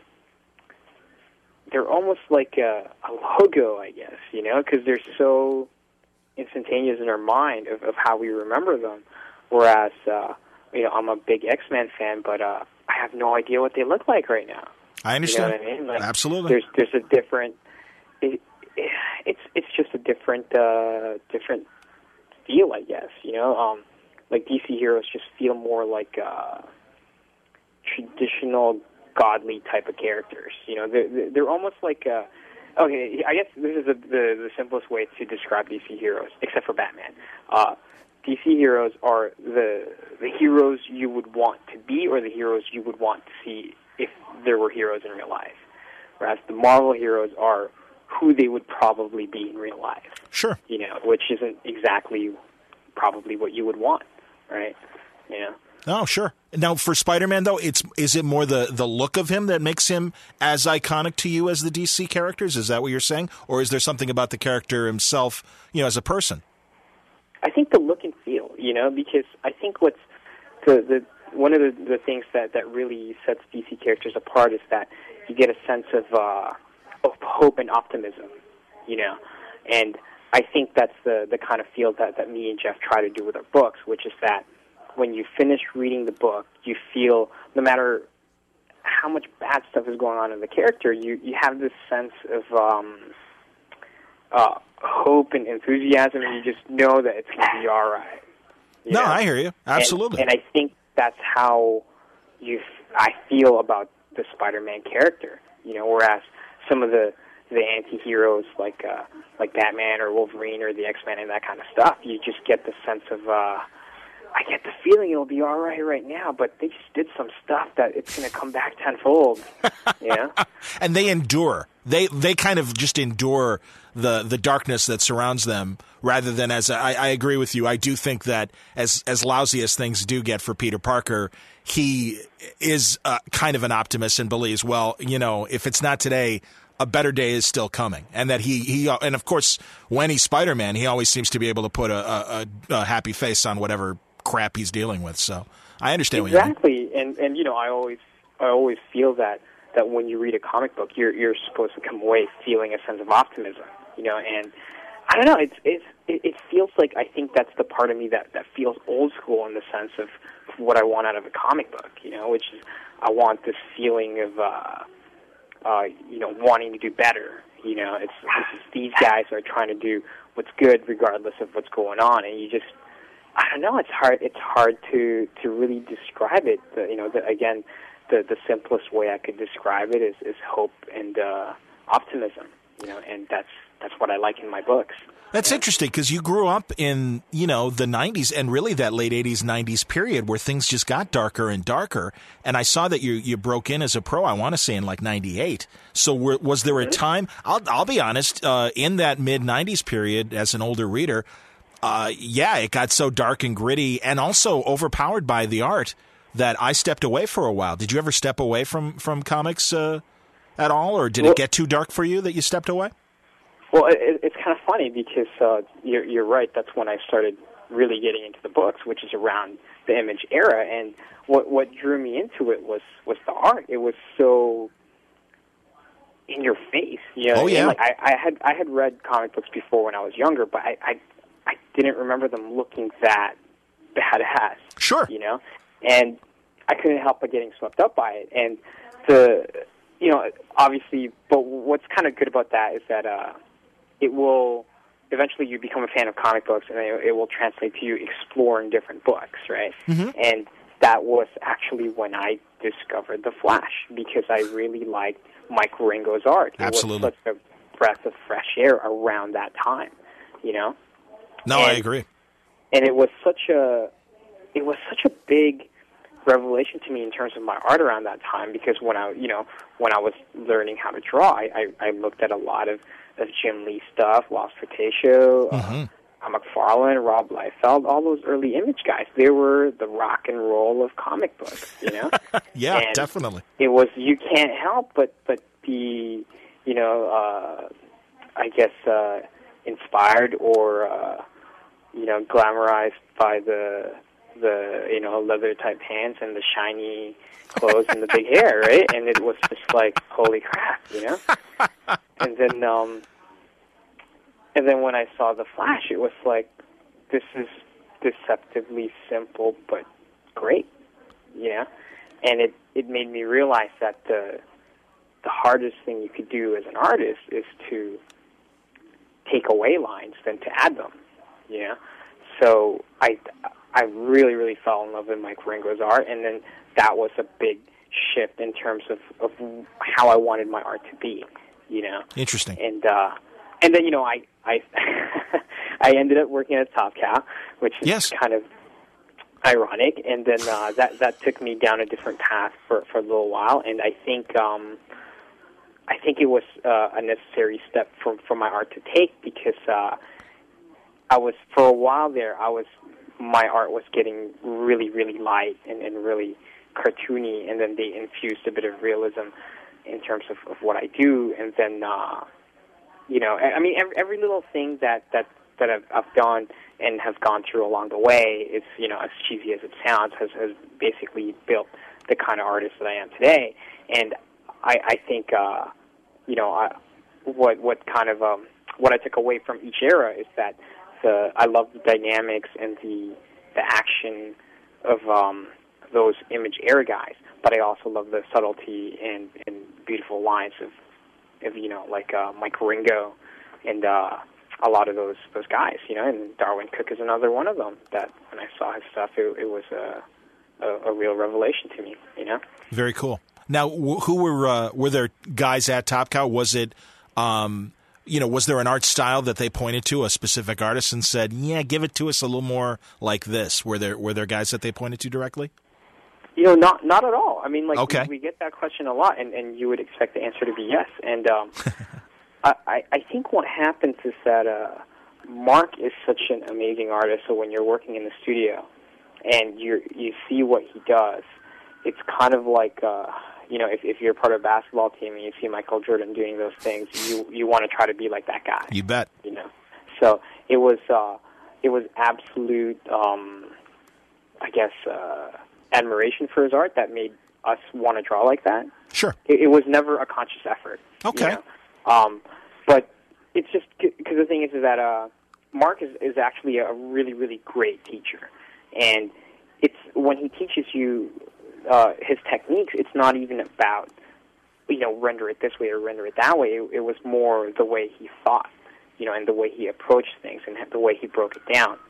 They're almost like a, a logo, I guess, you know, because they're so instantaneous in our mind of, of how we remember them. Whereas, uh, you know, I'm a big X-Men fan, but uh, I have no idea what they look like right now. I understand. You know what I mean? Like, absolutely. There's there's a different. It, it, it's it's just a different uh, different feel, I guess. You know, um, like D C heroes just feel more like uh, traditional. Godly type of characters, you know, they're, they're almost like, uh, okay, I guess this is a, the, the simplest way to describe D C heroes, except for Batman. Uh, D C heroes are the the heroes you would want to be or the heroes you would want to see if there were heroes in real life. Whereas the Marvel heroes are who they would probably be in real life. Sure. You know, which isn't exactly probably what you would want, right? You know? Oh, sure. Now, for Spider-Man, though, it's is it more the, the look of him that makes him as iconic to you as the D C characters? Is that what you're saying? Or is there something about the character himself, you know, as a person? I think the look and feel, you know, because I think what's the the one of the, the things that, that really sets D C characters apart is that you get a sense of uh, of hope and optimism, you know, and I think that's the, the kind of feel that, that me and Jeff try to do with our books, which is that when you finish reading the book, you feel, no matter how much bad stuff is going on in the character, you, you have this sense of um, uh, hope and enthusiasm, and you just know that it's going to be all right. You no, know? I hear you. Absolutely. And, and I think that's how you, I feel about the Spider-Man character. You know, whereas some of the the anti-heroes like uh, like Batman or Wolverine or the X-Men and that kind of stuff, you just get the sense of, uh, I get the feeling it'll be all right right now, but they just did some stuff that it's going to come back tenfold. You know? And they endure. They they kind of just endure the the darkness that surrounds them, rather than as I, I agree with you. I do think that as as lousy as things do get for Peter Parker, he is uh, kind of an optimist and believes, well, you know, if it's not today, a better day is still coming. And that he, he and of course, when he's Spider-Man, he always seems to be able to put a, a, a happy face on whatever crap he's dealing with. So I understand exactly. what you mean. Exactly. And, and, you know, I always, I always feel that, that when you read a comic book, you're, you're supposed to come away feeling a sense of optimism, you know, and I don't know, it's, it's, it, it feels like, I think that's the part of me that, that feels old school in the sense of what I want out of a comic book, you know, which is, I want this feeling of, uh, Uh, you know, wanting to do better. You know, it's, it's these guys are trying to do what's good regardless of what's going on, and you just, I don't know, it's hard. It's hard to, to really describe it. The, you know, the, again, the the simplest way I could describe it is, is hope and uh, optimism. You know, and that's that's what I like in my books. That's interesting because you grew up in, you know, the nineties and really that late eighties, nineties period where things just got darker and darker. And I saw that you you broke in as a pro, I want to say, in like ninety-eight. So were, was there a time, I'll, I'll be honest, uh, in that mid-nineties period as an older reader, uh, yeah, it got so dark and gritty and also overpowered by the art that I stepped away for a while. Did you ever step away from, from comics uh, at all, or did well, it get too dark for you that you stepped away? Well, it, it's kind of funny because uh, you're, you're right. That's when I started really getting into the books, which is around the Image era. And what what drew me into it was, was the art. It was so in your face. You know? Oh yeah. And like I, I had I had read comic books before when I was younger, but I, I I didn't remember them looking that badass. Sure. You know, and I couldn't help but getting swept up by it. And the you know obviously, but what's kind of good about that is that. Uh, It will eventually you become a fan of comic books, and it, it will translate to you exploring different books, right? Mm-hmm. And that was actually when I discovered The Flash because I really liked Mike Wieringo's art. Absolutely, it was such a breath of fresh air around that time, you know. No, and, I agree. And it was such a it was such a big revelation to me in terms of my art around that time because when I you know when I was learning how to draw, I, I, I looked at a lot of of Jim Lee stuff, Lost Potato, mm-hmm. uh, McFarlane, Rob Liefeld, all those early Image guys. They were the rock and roll of comic books, you know? Yeah, and definitely. It was, you can't help but, but be, you know, uh, I guess, uh, inspired or, uh, you know, glamorized by the, the, you know, leather-type hands and the shiny clothes and the big hair, right? And it was just like, holy crap, you know? And then, um, and then when I saw The Flash, it was like, this is deceptively simple but great, you know? And it, it made me realize that the the hardest thing you could do as an artist is to take away lines than to add them, you know? So I, I really, really fell in love with Mike Wieringo's art, and then that was a big shift in terms of, of how I wanted my art to be, you know. Interesting. And uh, and then you know I I I ended up working at Top Cow, which is yes. kind of ironic. And then uh, that that took me down a different path for, for a little while. And I think um, I think it was uh, a necessary step for for my art to take because uh, I was for a while there I was my art was getting really really light and, and really cartoony, and then they infused a bit of realism in terms of, of what I do, and then, uh, you know, I mean, every, every little thing that, that that I've, I've done and have gone through along the way, it's, you know, as cheesy as it sounds, has, has basically built the kind of artist that I am today. And I, I think, uh, you know, I, what what kind of um, what I took away from each era is that the I love the dynamics and the the action of um, those image era guys, but I also love the subtlety and, and beautiful lines of, of you know, like uh, Mike Ringo and uh, a lot of those those guys, you know, and Darwin Cook is another one of them. That when I saw his stuff, it, it was a, a a real revelation to me, you know. Very cool. Now, who were uh, were there guys at Top Cow? Was it, um, you know, was there an art style that they pointed to, a specific artist, and said, "Yeah, give it to us a little more like this"? Were there were there guys that they pointed to directly? You know, not not at all. I mean, like okay. we, we get that question a lot, and, and you would expect the answer to be yes. And um, I, I think what happens is that uh, Mark is such an amazing artist. So when you're working in the studio and you you see what he does, it's kind of like uh, you know, if, if you're part of a basketball team and you see Michael Jordan doing those things, you you want to try to be like that guy. You bet. You know, so it was uh, it was absolute, um, I guess, uh, admiration for his art that made us want to draw like that. Sure. It, it was never a conscious effort. Okay. You know? Um, but it's just because the thing is, is that uh, Mark is, is actually a really, really great teacher. And it's when he teaches you uh, his techniques, it's not even about, you know, render it this way or render it that way. It, it was more the way he thought, you know, and the way he approached things and the way he broke it down.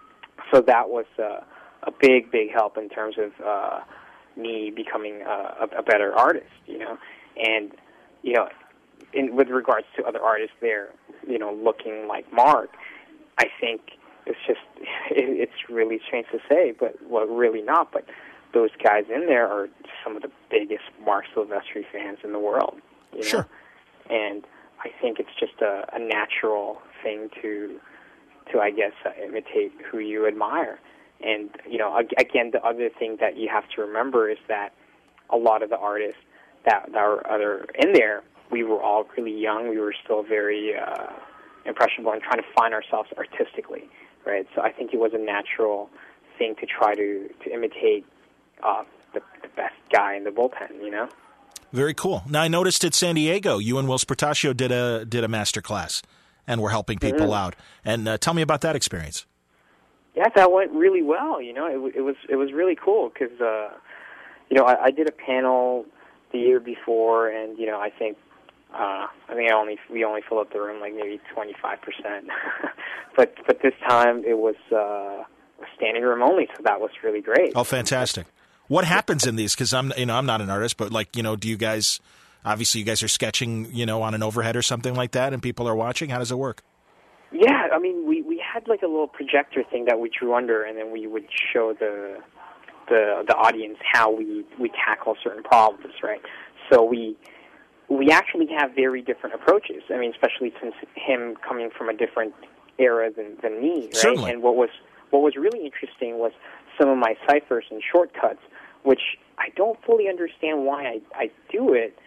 So that was uh, a big, big help in terms of uh, me becoming uh, a, a better artist, you know. And, you know, in, with regards to other artists there, you know, looking like Mark, I think it's just, it, it's really strange to say, but, well, really not, but those guys in there are some of the biggest Mark Silvestri fans in the world, you know? Sure. And I think it's just a, a natural thing to, to I guess, uh, imitate who you admire. And, you know, again, the other thing that you have to remember is that a lot of the artists that, that are other in there, we were all really young. We were still very uh, impressionable and trying to find ourselves artistically, right? So I think it was a natural thing to try to, to imitate uh, the, the best guy in the bullpen, you know? Very cool. Now, I noticed at San Diego, you and Will Spartaccio did a, did a master class and were helping people mm-hmm. out. And uh, tell me about that experience. Yeah, that went really well. You know, it, it was it was really cool because uh, you know I, I did a panel the year before, and you know I think uh, I think I only we only filled up the room like maybe twenty five percent, but but this time it was uh, standing room only, so that was really great. Oh, fantastic! What happens in these? Because I'm you know I'm not an artist, but like you know, do you guys obviously you guys are sketching you know on an overhead or something like that, and people are watching? How does it work? Yeah, I mean, we, we had like a little projector thing that we drew under, and then we would show the the the audience how we, we tackle certain problems, right? So we we actually have very different approaches. I mean, especially since him coming from a different era than, than me, right? Certainly. And what was what was really interesting was some of my ciphers and shortcuts, which I don't fully understand why I, I do it.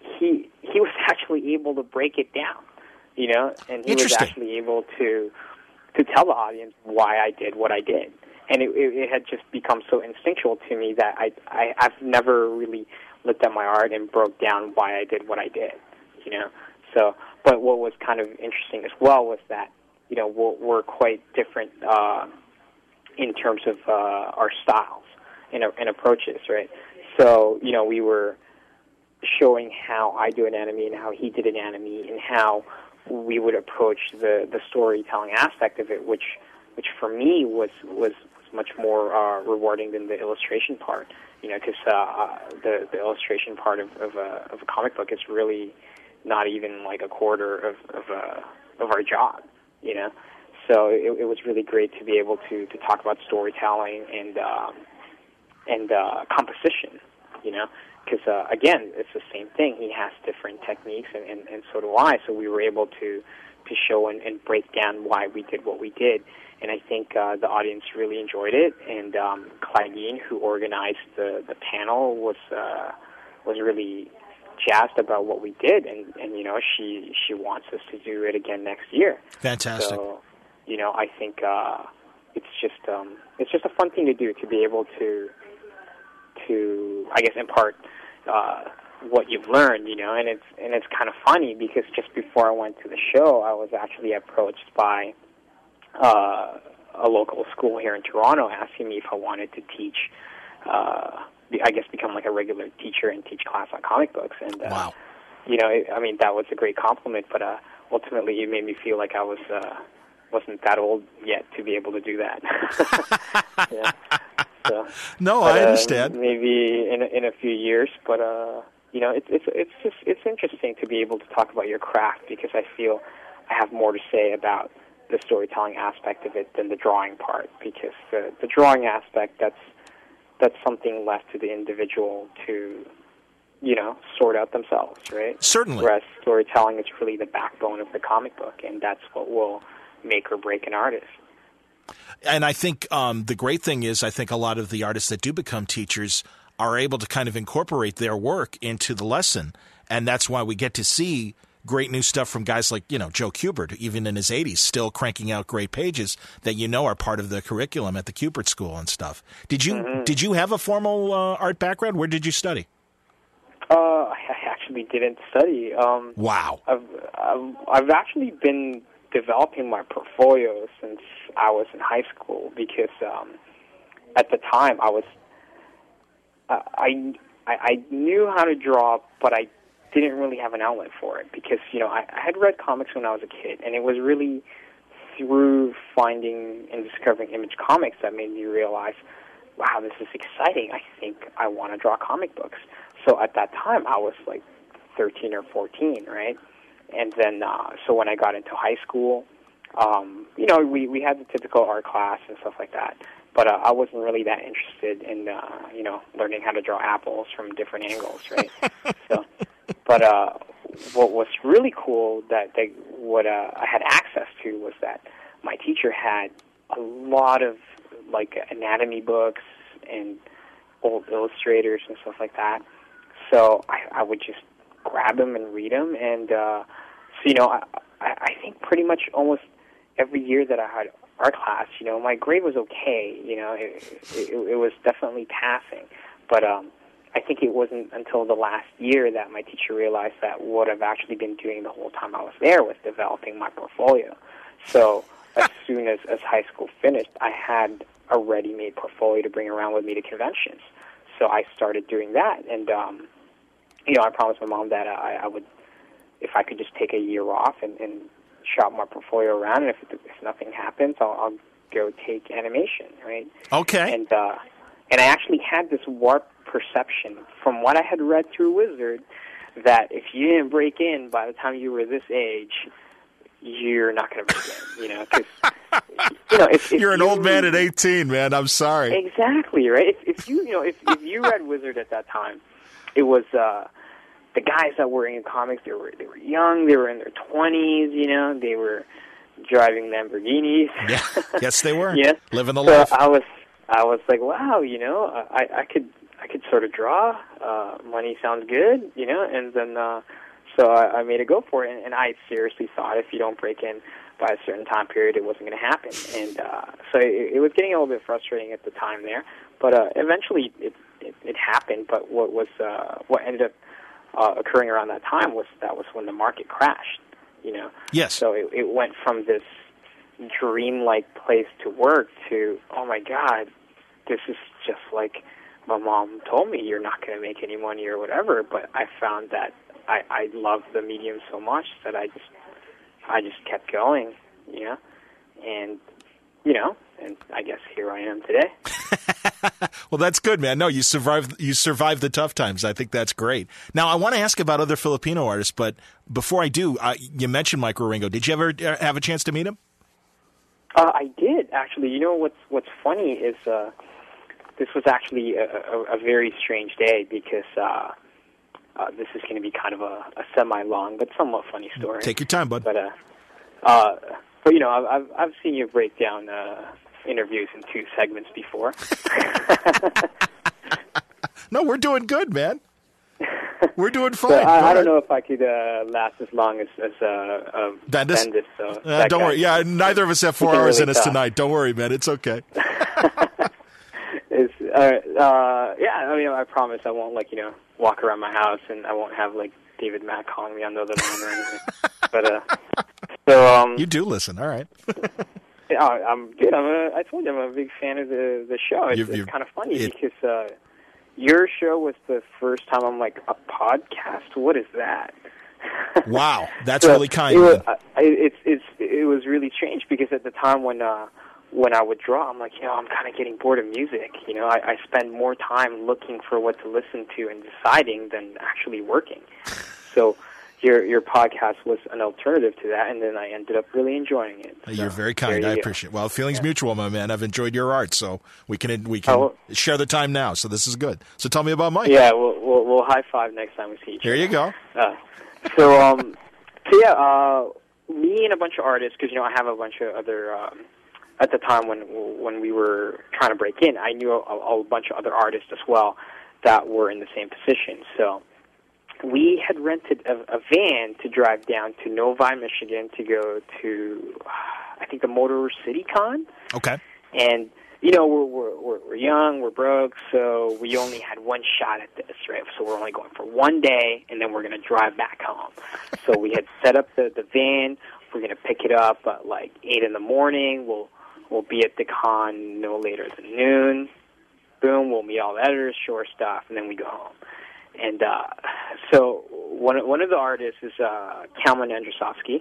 He he was actually able to break it down. You know, and he was actually able to to tell the audience why I did what I did, and it, it, it had just become so instinctual to me that I, I I've never really looked at my art and broke down why I did what I did. You know, so but what was kind of interesting as well was that you know we're, we're quite different uh, in terms of uh, our styles and, and approaches, right? So you know we were showing how I do an anime and how he did an anime and how we would approach the, the storytelling aspect of it, which which for me was was, was much more uh, rewarding than the illustration part. You know, because uh, the the illustration part of of a, of a comic book is really not even like a quarter of of, uh, of our job. You know, so it, it was really great to be able to, to talk about storytelling and um, and uh, composition. You know. Because, uh, again, it's the same thing. He has different techniques, and, and, and so do I. So we were able to, to show and, and break down why we did what we did. And I think uh, the audience really enjoyed it. And um, Claudine, who organized the, the panel, was uh, was really jazzed about what we did. And, and, you know, she she wants us to do it again next year. Fantastic. So, you know, I think uh, it's just um, it's just a fun thing to do, to be able to to I guess impart uh, what you've learned, you know. And it's and it's kind of funny because just before I went to the show, I was actually approached by uh, a local school here in Toronto asking me if I wanted to teach. Uh, I guess become like a regular teacher and teach class on comic books. And uh, wow. You know, it, I mean, that was a great compliment, but uh, ultimately it made me feel like I was uh, wasn't that old yet to be able to do that. yeah. So, no, but, I understand. Uh, maybe in a, in a few years, but uh, you know, it's it's it's just it's interesting to be able to talk about your craft, because I feel I have more to say about the storytelling aspect of it than the drawing part, because the the drawing aspect, that's that's something left to the individual to, you know, sort out themselves, right? Certainly. Whereas storytelling is really the backbone of the comic book, and that's what will make or break an artist. And I think um, the great thing is, I think a lot of the artists that do become teachers are able to kind of incorporate their work into the lesson, and that's why we get to see great new stuff from guys like, you know, Joe Kubert, even in his eighties, still cranking out great pages that you know are part of the curriculum at the Kubert School and stuff. Did you mm-hmm. did you have a formal uh, art background? Where did you study? Uh, I actually didn't study. Um, wow. I've, I've I've actually been developing my portfolio since I was in high school, because um, at the time I was uh, I, I I knew how to draw, but I didn't really have an outlet for it, because, you know, I, I had read comics when I was a kid, and it was really through finding and discovering Image Comics that made me realize, wow, this is exciting. I think I want to draw comic books. So at that time, I was like thirteen or fourteen, right? And then, uh, so when I got into high school, um, you know, we, we had the typical art class and stuff like that, but uh, I wasn't really that interested in, uh, you know, learning how to draw apples from different angles, right? so... But uh, what was really cool that they, what uh, I had access to was that my teacher had a lot of like anatomy books and old illustrators and stuff like that. So I, I would just grab them and read them. And uh, so, you know, I, I think pretty much almost every year that I had art class, you know, my grade was okay. You know, it, it, it was definitely passing. But um, I think it wasn't until the last year that my teacher realized that what I've actually been doing the whole time I was there was developing my portfolio. So as soon as, as high school finished, I had a ready-made portfolio to bring around with me to conventions. So I started doing that, and um, you know, I promised my mom that I, I would, if I could just take a year off and, and shop my portfolio around, and if, if nothing happens, I'll, I'll go take animation, right? Okay. And uh, and I actually had this warped perception from what I had read through Wizard that if you didn't break in by the time you were this age, you're not going to break in, you know, because, you know, if, if you're an you, old man at eighteen, man. I'm sorry. Exactly, right? If, if you, you know, if, if you read Wizard at that time, it was uh, the guys that were in comics. They were they were young. They were in their twenties. You know, they were driving Lamborghinis. Yeah, yes, they were. Yeah, living the so life. I was, I was like, wow, you know, I, I could, I could sort of draw. Uh, money sounds good, you know, and then. Uh, So I, I made a go for it, and, and I seriously thought if you don't break in by a certain time period, it wasn't going to happen. And uh, so it, it was getting a little bit frustrating at the time there, but uh, eventually it, it, it happened. But what was uh, what ended up uh, occurring around that time was that was when the market crashed. You know, yes. So it, it went from this dreamlike place to work to, oh my God, this is just like my mom told me, you're not going to make any money or whatever. But I found that I, I loved the medium so much that I just I just kept going, you know, and you know, and I guess here I am today. Well, that's good, man. No, you survived. You survived the tough times. I think that's great. Now, I want to ask about other Filipino artists, but before I do, uh, you mentioned Mike Wieringo. Did you ever have a chance to meet him? Uh, I did actually. You know what's what's funny is uh, this was actually a, a, a very strange day because. Uh, Uh, this is going to be kind of a, a semi-long but somewhat funny story. Take your time, bud. But, uh, uh, but you know, I've I've seen you break down uh, interviews in two segments before. No, we're doing good, man. We're doing fine. So I, I don't ahead. know if I could uh, last as long as, as uh, uh, Bendis? Bendis. So Uh, that don't guy- worry. Yeah, neither of us have four can hours really in us talk. tonight. Don't worry, man. It's okay. Is uh, uh, yeah, I mean, I promise I won't, like, you know, walk around my house and I won't have, like, David Mack calling me on the other line or anything. But, uh, so, um, You do listen. All right. yeah, I'm, dude, I'm a, I told you I'm a big fan of the, the show. It's, You've- it's you've- kind of funny it- because, uh, your show was the first time I'm like, a podcast? What is that? Wow. That's So, really kind, it was, man. I, it's, it's, it was really strange because at the time when, uh, when I would draw, I'm like, you know, I'm kind of getting bored of music. You know, I, I spend more time looking for what to listen to and deciding than actually working. So your your podcast was an alternative to that, and then I ended up really enjoying it. So, You're very there kind. you I go. appreciate it. Well, feelings mutual, my man. I've enjoyed your art, so we can we can Oh. share the time now. So this is good. So tell me about Mike. Yeah, we'll, we'll we'll high five next time we see each Here other. you go. Uh, so um, so yeah, uh, me and a bunch of artists, because you know I have a bunch of other. Um, At the time when when we were trying to break in, I knew a, a bunch of other artists as well that were in the same position. So we had rented a, a van to drive down to Novi, Michigan, to go to I think the Motor City Con. Okay. And you know we're we're we're, we're young, we're broke, so we only had one shot at this, right? So we're only going for one day, and then we're going to drive back home. So we had set up the the van. We're going to pick it up at like eight in the morning. We'll We'll be at the con no later than noon. Boom, we'll meet all the editors, shore stuff, and then we go home. And uh, so one one of the artists is uh, Kalman Andrzejowski,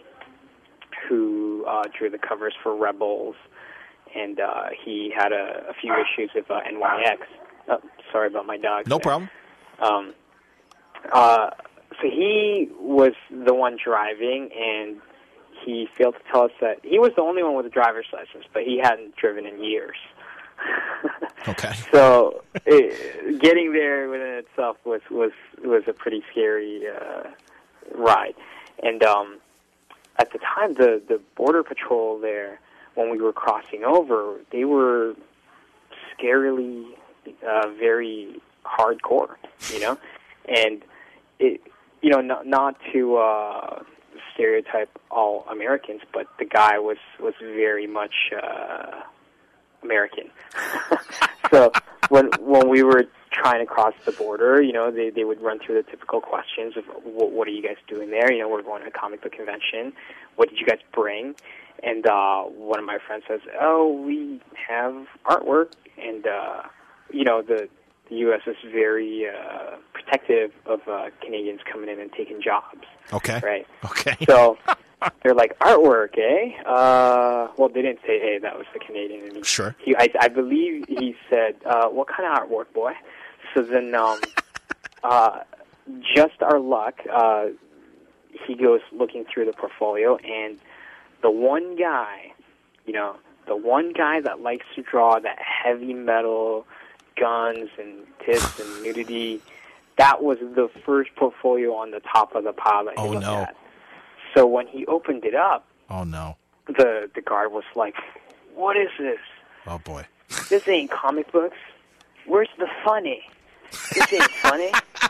who uh, drew the covers for Rebels, and uh, he had a, a few issues of uh, N Y X. Oh, sorry about my dog. No there. problem. Um, uh, so he was the one driving, and he failed to tell us that he was the only one with a driver's license, but he hadn't driven in years. Okay. So it, getting there within itself was was was a pretty scary uh, ride. And um, at the time, the the border patrol there, when we were crossing over, they were scarily uh, very hardcore, you know, and it, you know, not not to uh, stereotype all Americans, but the guy was was very much uh, American. So when when we were trying to cross the border, you know, they they would run through the typical questions of what, what are you guys doing there? You know, we're going to a comic book convention. What did you guys bring? And uh, one of my friends says, "Oh, we have artwork." And uh, you know, the the U S is very uh, protective of uh, Canadians coming in and taking jobs. Okay. Right. Okay. So they're like, artwork, eh? Uh, well, they didn't say, "Hey," that was the Canadian in me. Sure. He, I, I believe he said, uh, "What kind of artwork, boy?" So then, um, uh, just our luck, uh, he goes looking through the portfolio, and the one guy, you know, the one guy that likes to draw that heavy metal, guns and tits and nudity, that was the first portfolio on the top of the pile that he Oh, looked no. at. So when he opened it up, Oh, no. the the guard was like, "What is this? Oh, boy. This ain't comic books. Where's the funny? This ain't funny."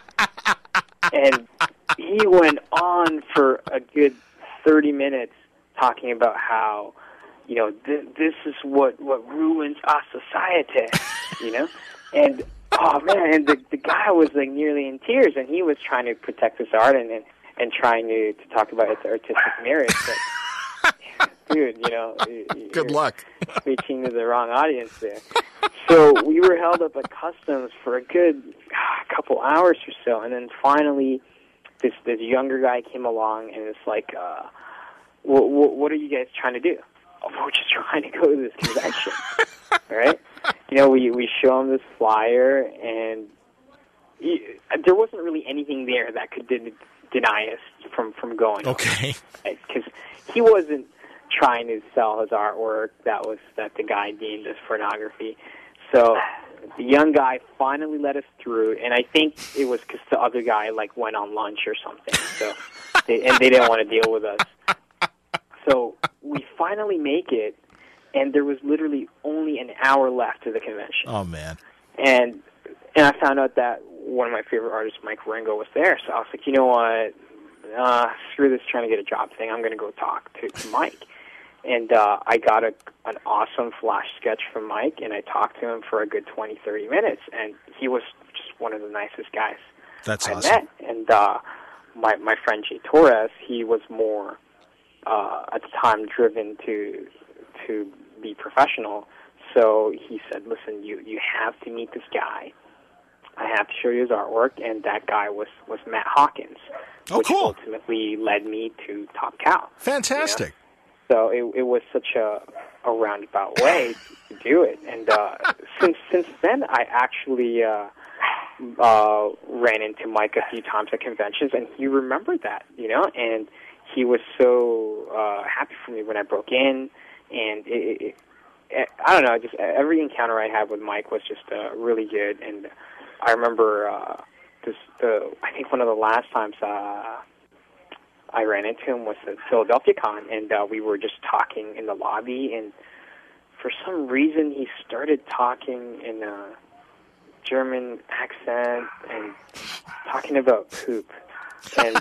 And he went on for a good thirty minutes talking about how, you know, th- this is what, what ruins our society, you know? And, oh, man, and the, the guy was, like, nearly in tears, and he was trying to protect his art and, and, and trying to, to talk about its artistic merits. But, dude, you know, Good luck. preaching to the wrong audience there. So we were held up at customs for a good ah, couple hours or so, and then finally this this younger guy came along, and it's like, uh, what, what are you guys trying to do? Oh, we're just trying to go to this convention, all right? You know, we we show him this flyer, and he, there wasn't really anything there that could de- deny us from, from going. Okay. Because he wasn't trying to sell his artwork that was that the guy deemed as pornography. So the young guy finally let us through, and I think it was because the other guy like went on lunch or something. So they, and they didn't want to deal with us. So we finally make it, and there was literally only an hour left to the convention. Oh, man. And and I found out that one of my favorite artists, Mike Wieringo, was there. So I was like, you know what? Uh, screw this trying to get a job thing. I'm going to go talk to, to Mike. And uh, I got a, an awesome flash sketch from Mike, and I talked to him for a good twenty, thirty minutes, and he was just one of the nicest guys That's I awesome. met. And uh, my, my friend Jay Torres, he was more, uh, at the time, driven to to be professional. So he said, listen, you, you have to meet this guy. I have to show you his artwork, and that guy was, was Matt Hawkins, Oh, which cool. ultimately led me to Top Cow. Fantastic. You know? So it, it was such a, a roundabout way to do it. And uh, since since then, I actually uh, uh, ran into Mike a few times at conventions, and he remembered that, you know, and he was so uh, happy for me when I broke in. And it, it, it, I don't know, just every encounter I had with Mike was just uh, really good. And I remember uh, this, the I think one of the last times uh, I ran into him was at Philadelphia Con, and uh, we were just talking in the lobby, and for some reason he started talking in a German accent and talking about poop. And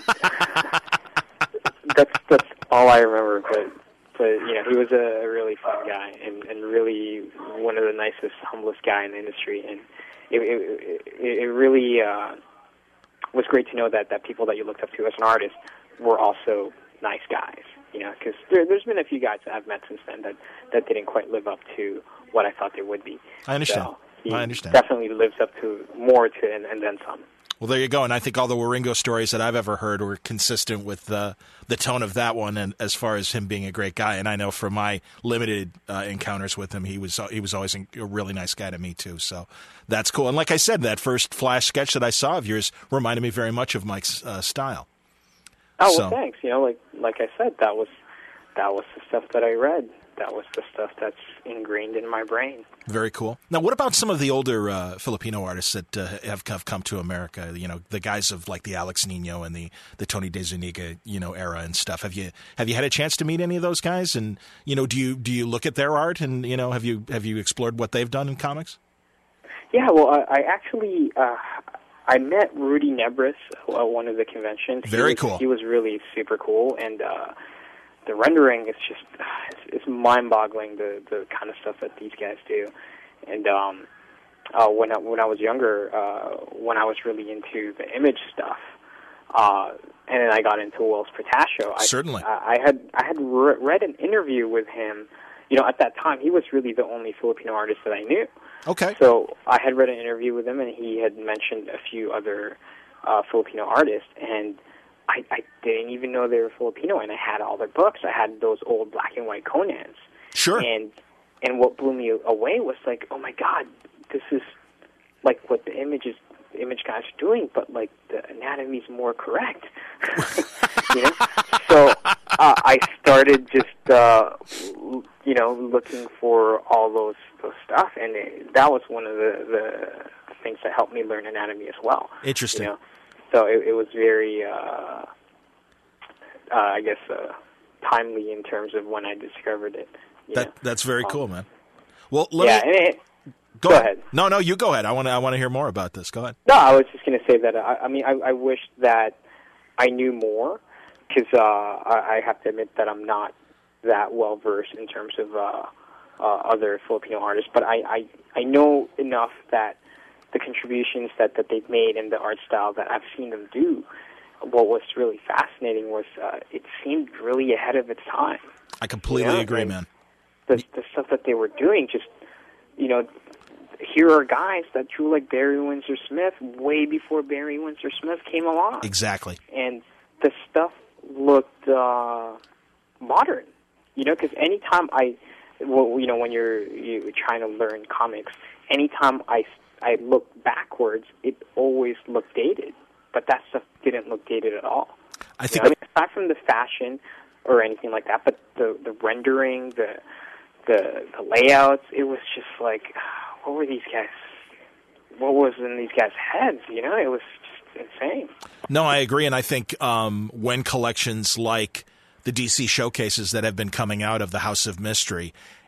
that's that's all I remember, but but you know, he was a really fun guy and, and really one of the nicest, humblest guy in the industry, and it it, it, it really uh, was great to know that, that people that you looked up to as an artist were also nice guys, you know, because there, there's been a few guys that I've met since then that, that didn't quite live up to what I thought they would be. I understand. So he I understand. definitely lives up to more to and, and then some. Well, there you go. And I think all the Wieringo stories that I've ever heard were consistent with the the tone of that one, and as far as him being a great guy. And I know from my limited uh, encounters with him, he was he was always a really nice guy to me too. So that's cool. And like I said, that first flash sketch that I saw of yours reminded me very much of Mike's uh, style. Oh, so. well, thanks. You know, like like I said, that was that was the stuff that I read. That was the stuff that's ingrained in my brain. Very cool. Now, what about some of the older uh, Filipino artists that uh, have, have come to America? You know, the guys of like the Alex Nino and the, the Tony De Zuniga, you know, era and stuff. Have you have you had a chance to meet any of those guys? And you know, do you do you look at their art and you know, have you have you explored what they've done in comics? Yeah, well, I, I actually uh, I met Rudy Nebris at one of the conventions. Very he was, cool. He was really super cool, and uh, the rendering is just it's, it's mind-boggling, the the kind of stuff that these guys do. And um, uh, when I, when I was younger, uh, when I was really into the image stuff, uh, and then I got into Wells Portasio. I, Certainly, I, I had I had re- read an interview with him. You know, at that time, he was really the only Filipino artist that I knew. Okay. So I had read an interview with him, and he had mentioned a few other uh, Filipino artists, and I, I didn't even know they were Filipino, and I had all their books. I had those old black and white Conans. Sure. And and what blew me away was like, oh my God, this is like what the images image guys are doing, but like the anatomy's more correct. You know? So uh, I started just uh, you know looking for all those those stuff, and it, that was one of the, the things that helped me learn anatomy as well. Interesting. You know? So it, it was very, uh, uh, I guess, uh, timely in terms of when I discovered it. That know? that's very um, cool, man. Well, let yeah, me and it, go, go ahead. ahead. No, no, you go ahead. I want to I want to hear more about this. Go ahead. No, I was just going to say that. I, I mean, I, I wish that I knew more, because uh, I, I have to admit that I'm not that well versed in terms of uh, uh, other Filipino artists. But I, I, I know enough that the contributions that, that they've made and the art style that I've seen them do, what was really fascinating was uh, it seemed really ahead of its time. I completely you know? agree, and man. The, the stuff that they were doing, just, you know, here are guys that drew like Barry Windsor Smith way before Barry Windsor Smith came along. Exactly. And the stuff looked uh, modern, you know, because anytime I, well, you know, when you're, you're trying to learn comics, anytime I, I look backwards, it always looked dated. But that stuff didn't look dated at all. I think You know, I mean, aside from the fashion or anything like that, but the, the rendering, the, the the layouts, it was just like, what were these guys, what was in these guys' heads, you know? It was just insane. No, I agree, and I think um, when collections like the D C showcases that have been coming out of the House of Mystery,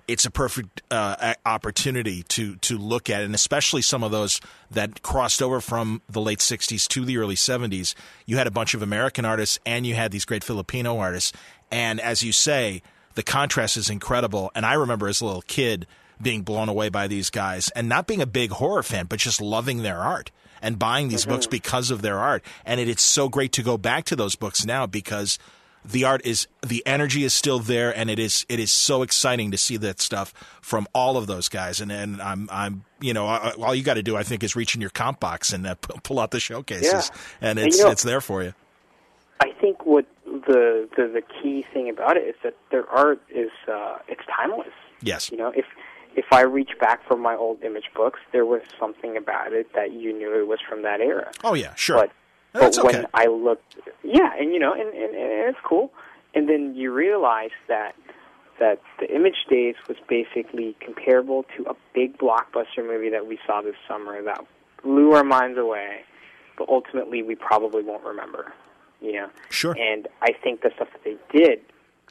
it's a perfect uh, opportunity to to look at, and especially some of those that crossed over from the late sixties to the early seventies. You had a bunch of American artists, and you had these great Filipino artists. And as you say, the contrast is incredible. And I remember as a little kid being blown away by these guys, and not being a big horror fan, but just loving their art and buying these mm-hmm. books because of their art. And it, it's so great to go back to those books now, because the art is, the energy is still there, and it is it is so exciting to see that stuff from all of those guys. And and I'm I'm you know all you got to do, I think, is reach in your comp box and uh, pull out the showcases, yeah. and it's and, you know, it's there for you. I think what the, the the key thing about it is that their art is uh, it's timeless. Yes, you know, if if I reach back for my old Image books, there was something about it that you knew it was from that era. Oh yeah, sure. But That's but when okay. I looked, yeah, and you know, and, and, and it's cool. And then you realize that that the Image days was basically comparable to a big blockbuster movie that we saw this summer that blew our minds away, but ultimately we probably won't remember. You know, sure. And I think the stuff that they did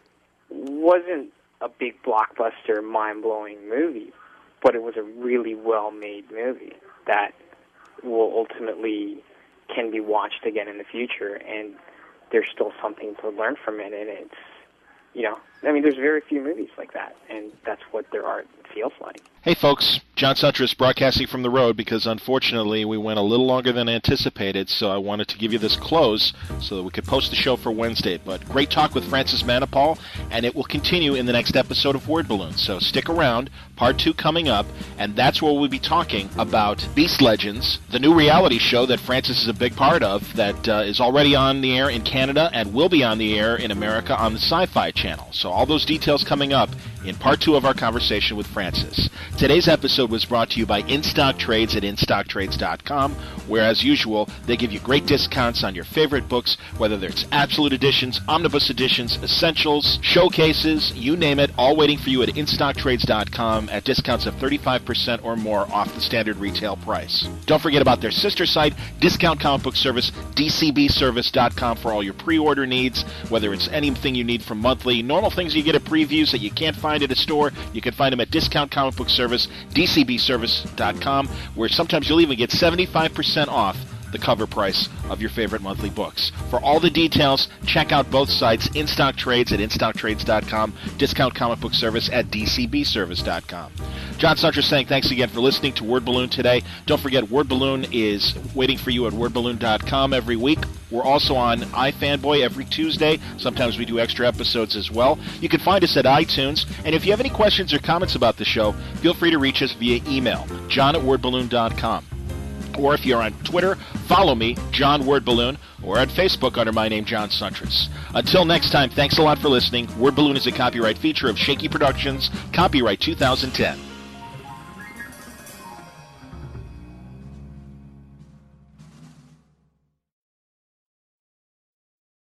wasn't a big blockbuster, mind-blowing movie, but it was a really well-made movie that will ultimately can be watched again in the future, and there's still something to learn from it. And it's, you know, I mean, there's very few movies like that, and that's what their art feels like. Hey folks, John Suntress broadcasting from the road, because unfortunately we went a little longer than anticipated, so I wanted to give you this close so that we could post the show for Wednesday. But great talk with Francis Manapul, and it will continue in the next episode of Word Balloon. So stick around, part two coming up, and that's where we'll be talking about Beast Legends, the new reality show that Francis is a big part of, that uh, is already on the air in Canada and will be on the air in America on the Sci-Fi Channel. So all those details coming up in part two of our conversation with Francis. Today's episode was brought to you by InStock Trades at in stock trades dot com, where, as usual, they give you great discounts on your favorite books, whether it's absolute editions, omnibus editions, essentials, showcases, you name it, all waiting for you at in stock trades dot com at discounts of thirty-five percent or more off the standard retail price. Don't forget about their sister site, Discount Comic Book Service, d c b service dot com, for all your pre-order needs, whether it's anything you need from monthly, normal things you get at previews that you can't find at a store, you can find them at Discount Comic Book Service, d c b service dot com, where sometimes you'll even get seventy-five percent off the cover price of your favorite monthly books. For all the details, check out both sites, InStock Trades at in stock trades dot com, Discount Comic Book Service at d c b service dot com. John Suntress saying thanks again for listening to Word Balloon today. Don't forget, Word Balloon is waiting for you at word balloon dot com every week. We're also on iFanboy every Tuesday. Sometimes we do extra episodes as well. You can find us at iTunes. And if you have any questions or comments about the show, feel free to reach us via email, john at word balloon dot com. Or if you're on Twitter, follow me, John Word Balloon, or on Facebook under my name, John Suntress. Until next time, thanks a lot for listening. Word Balloon is a copyright feature of Shaky Productions, copyright two thousand ten.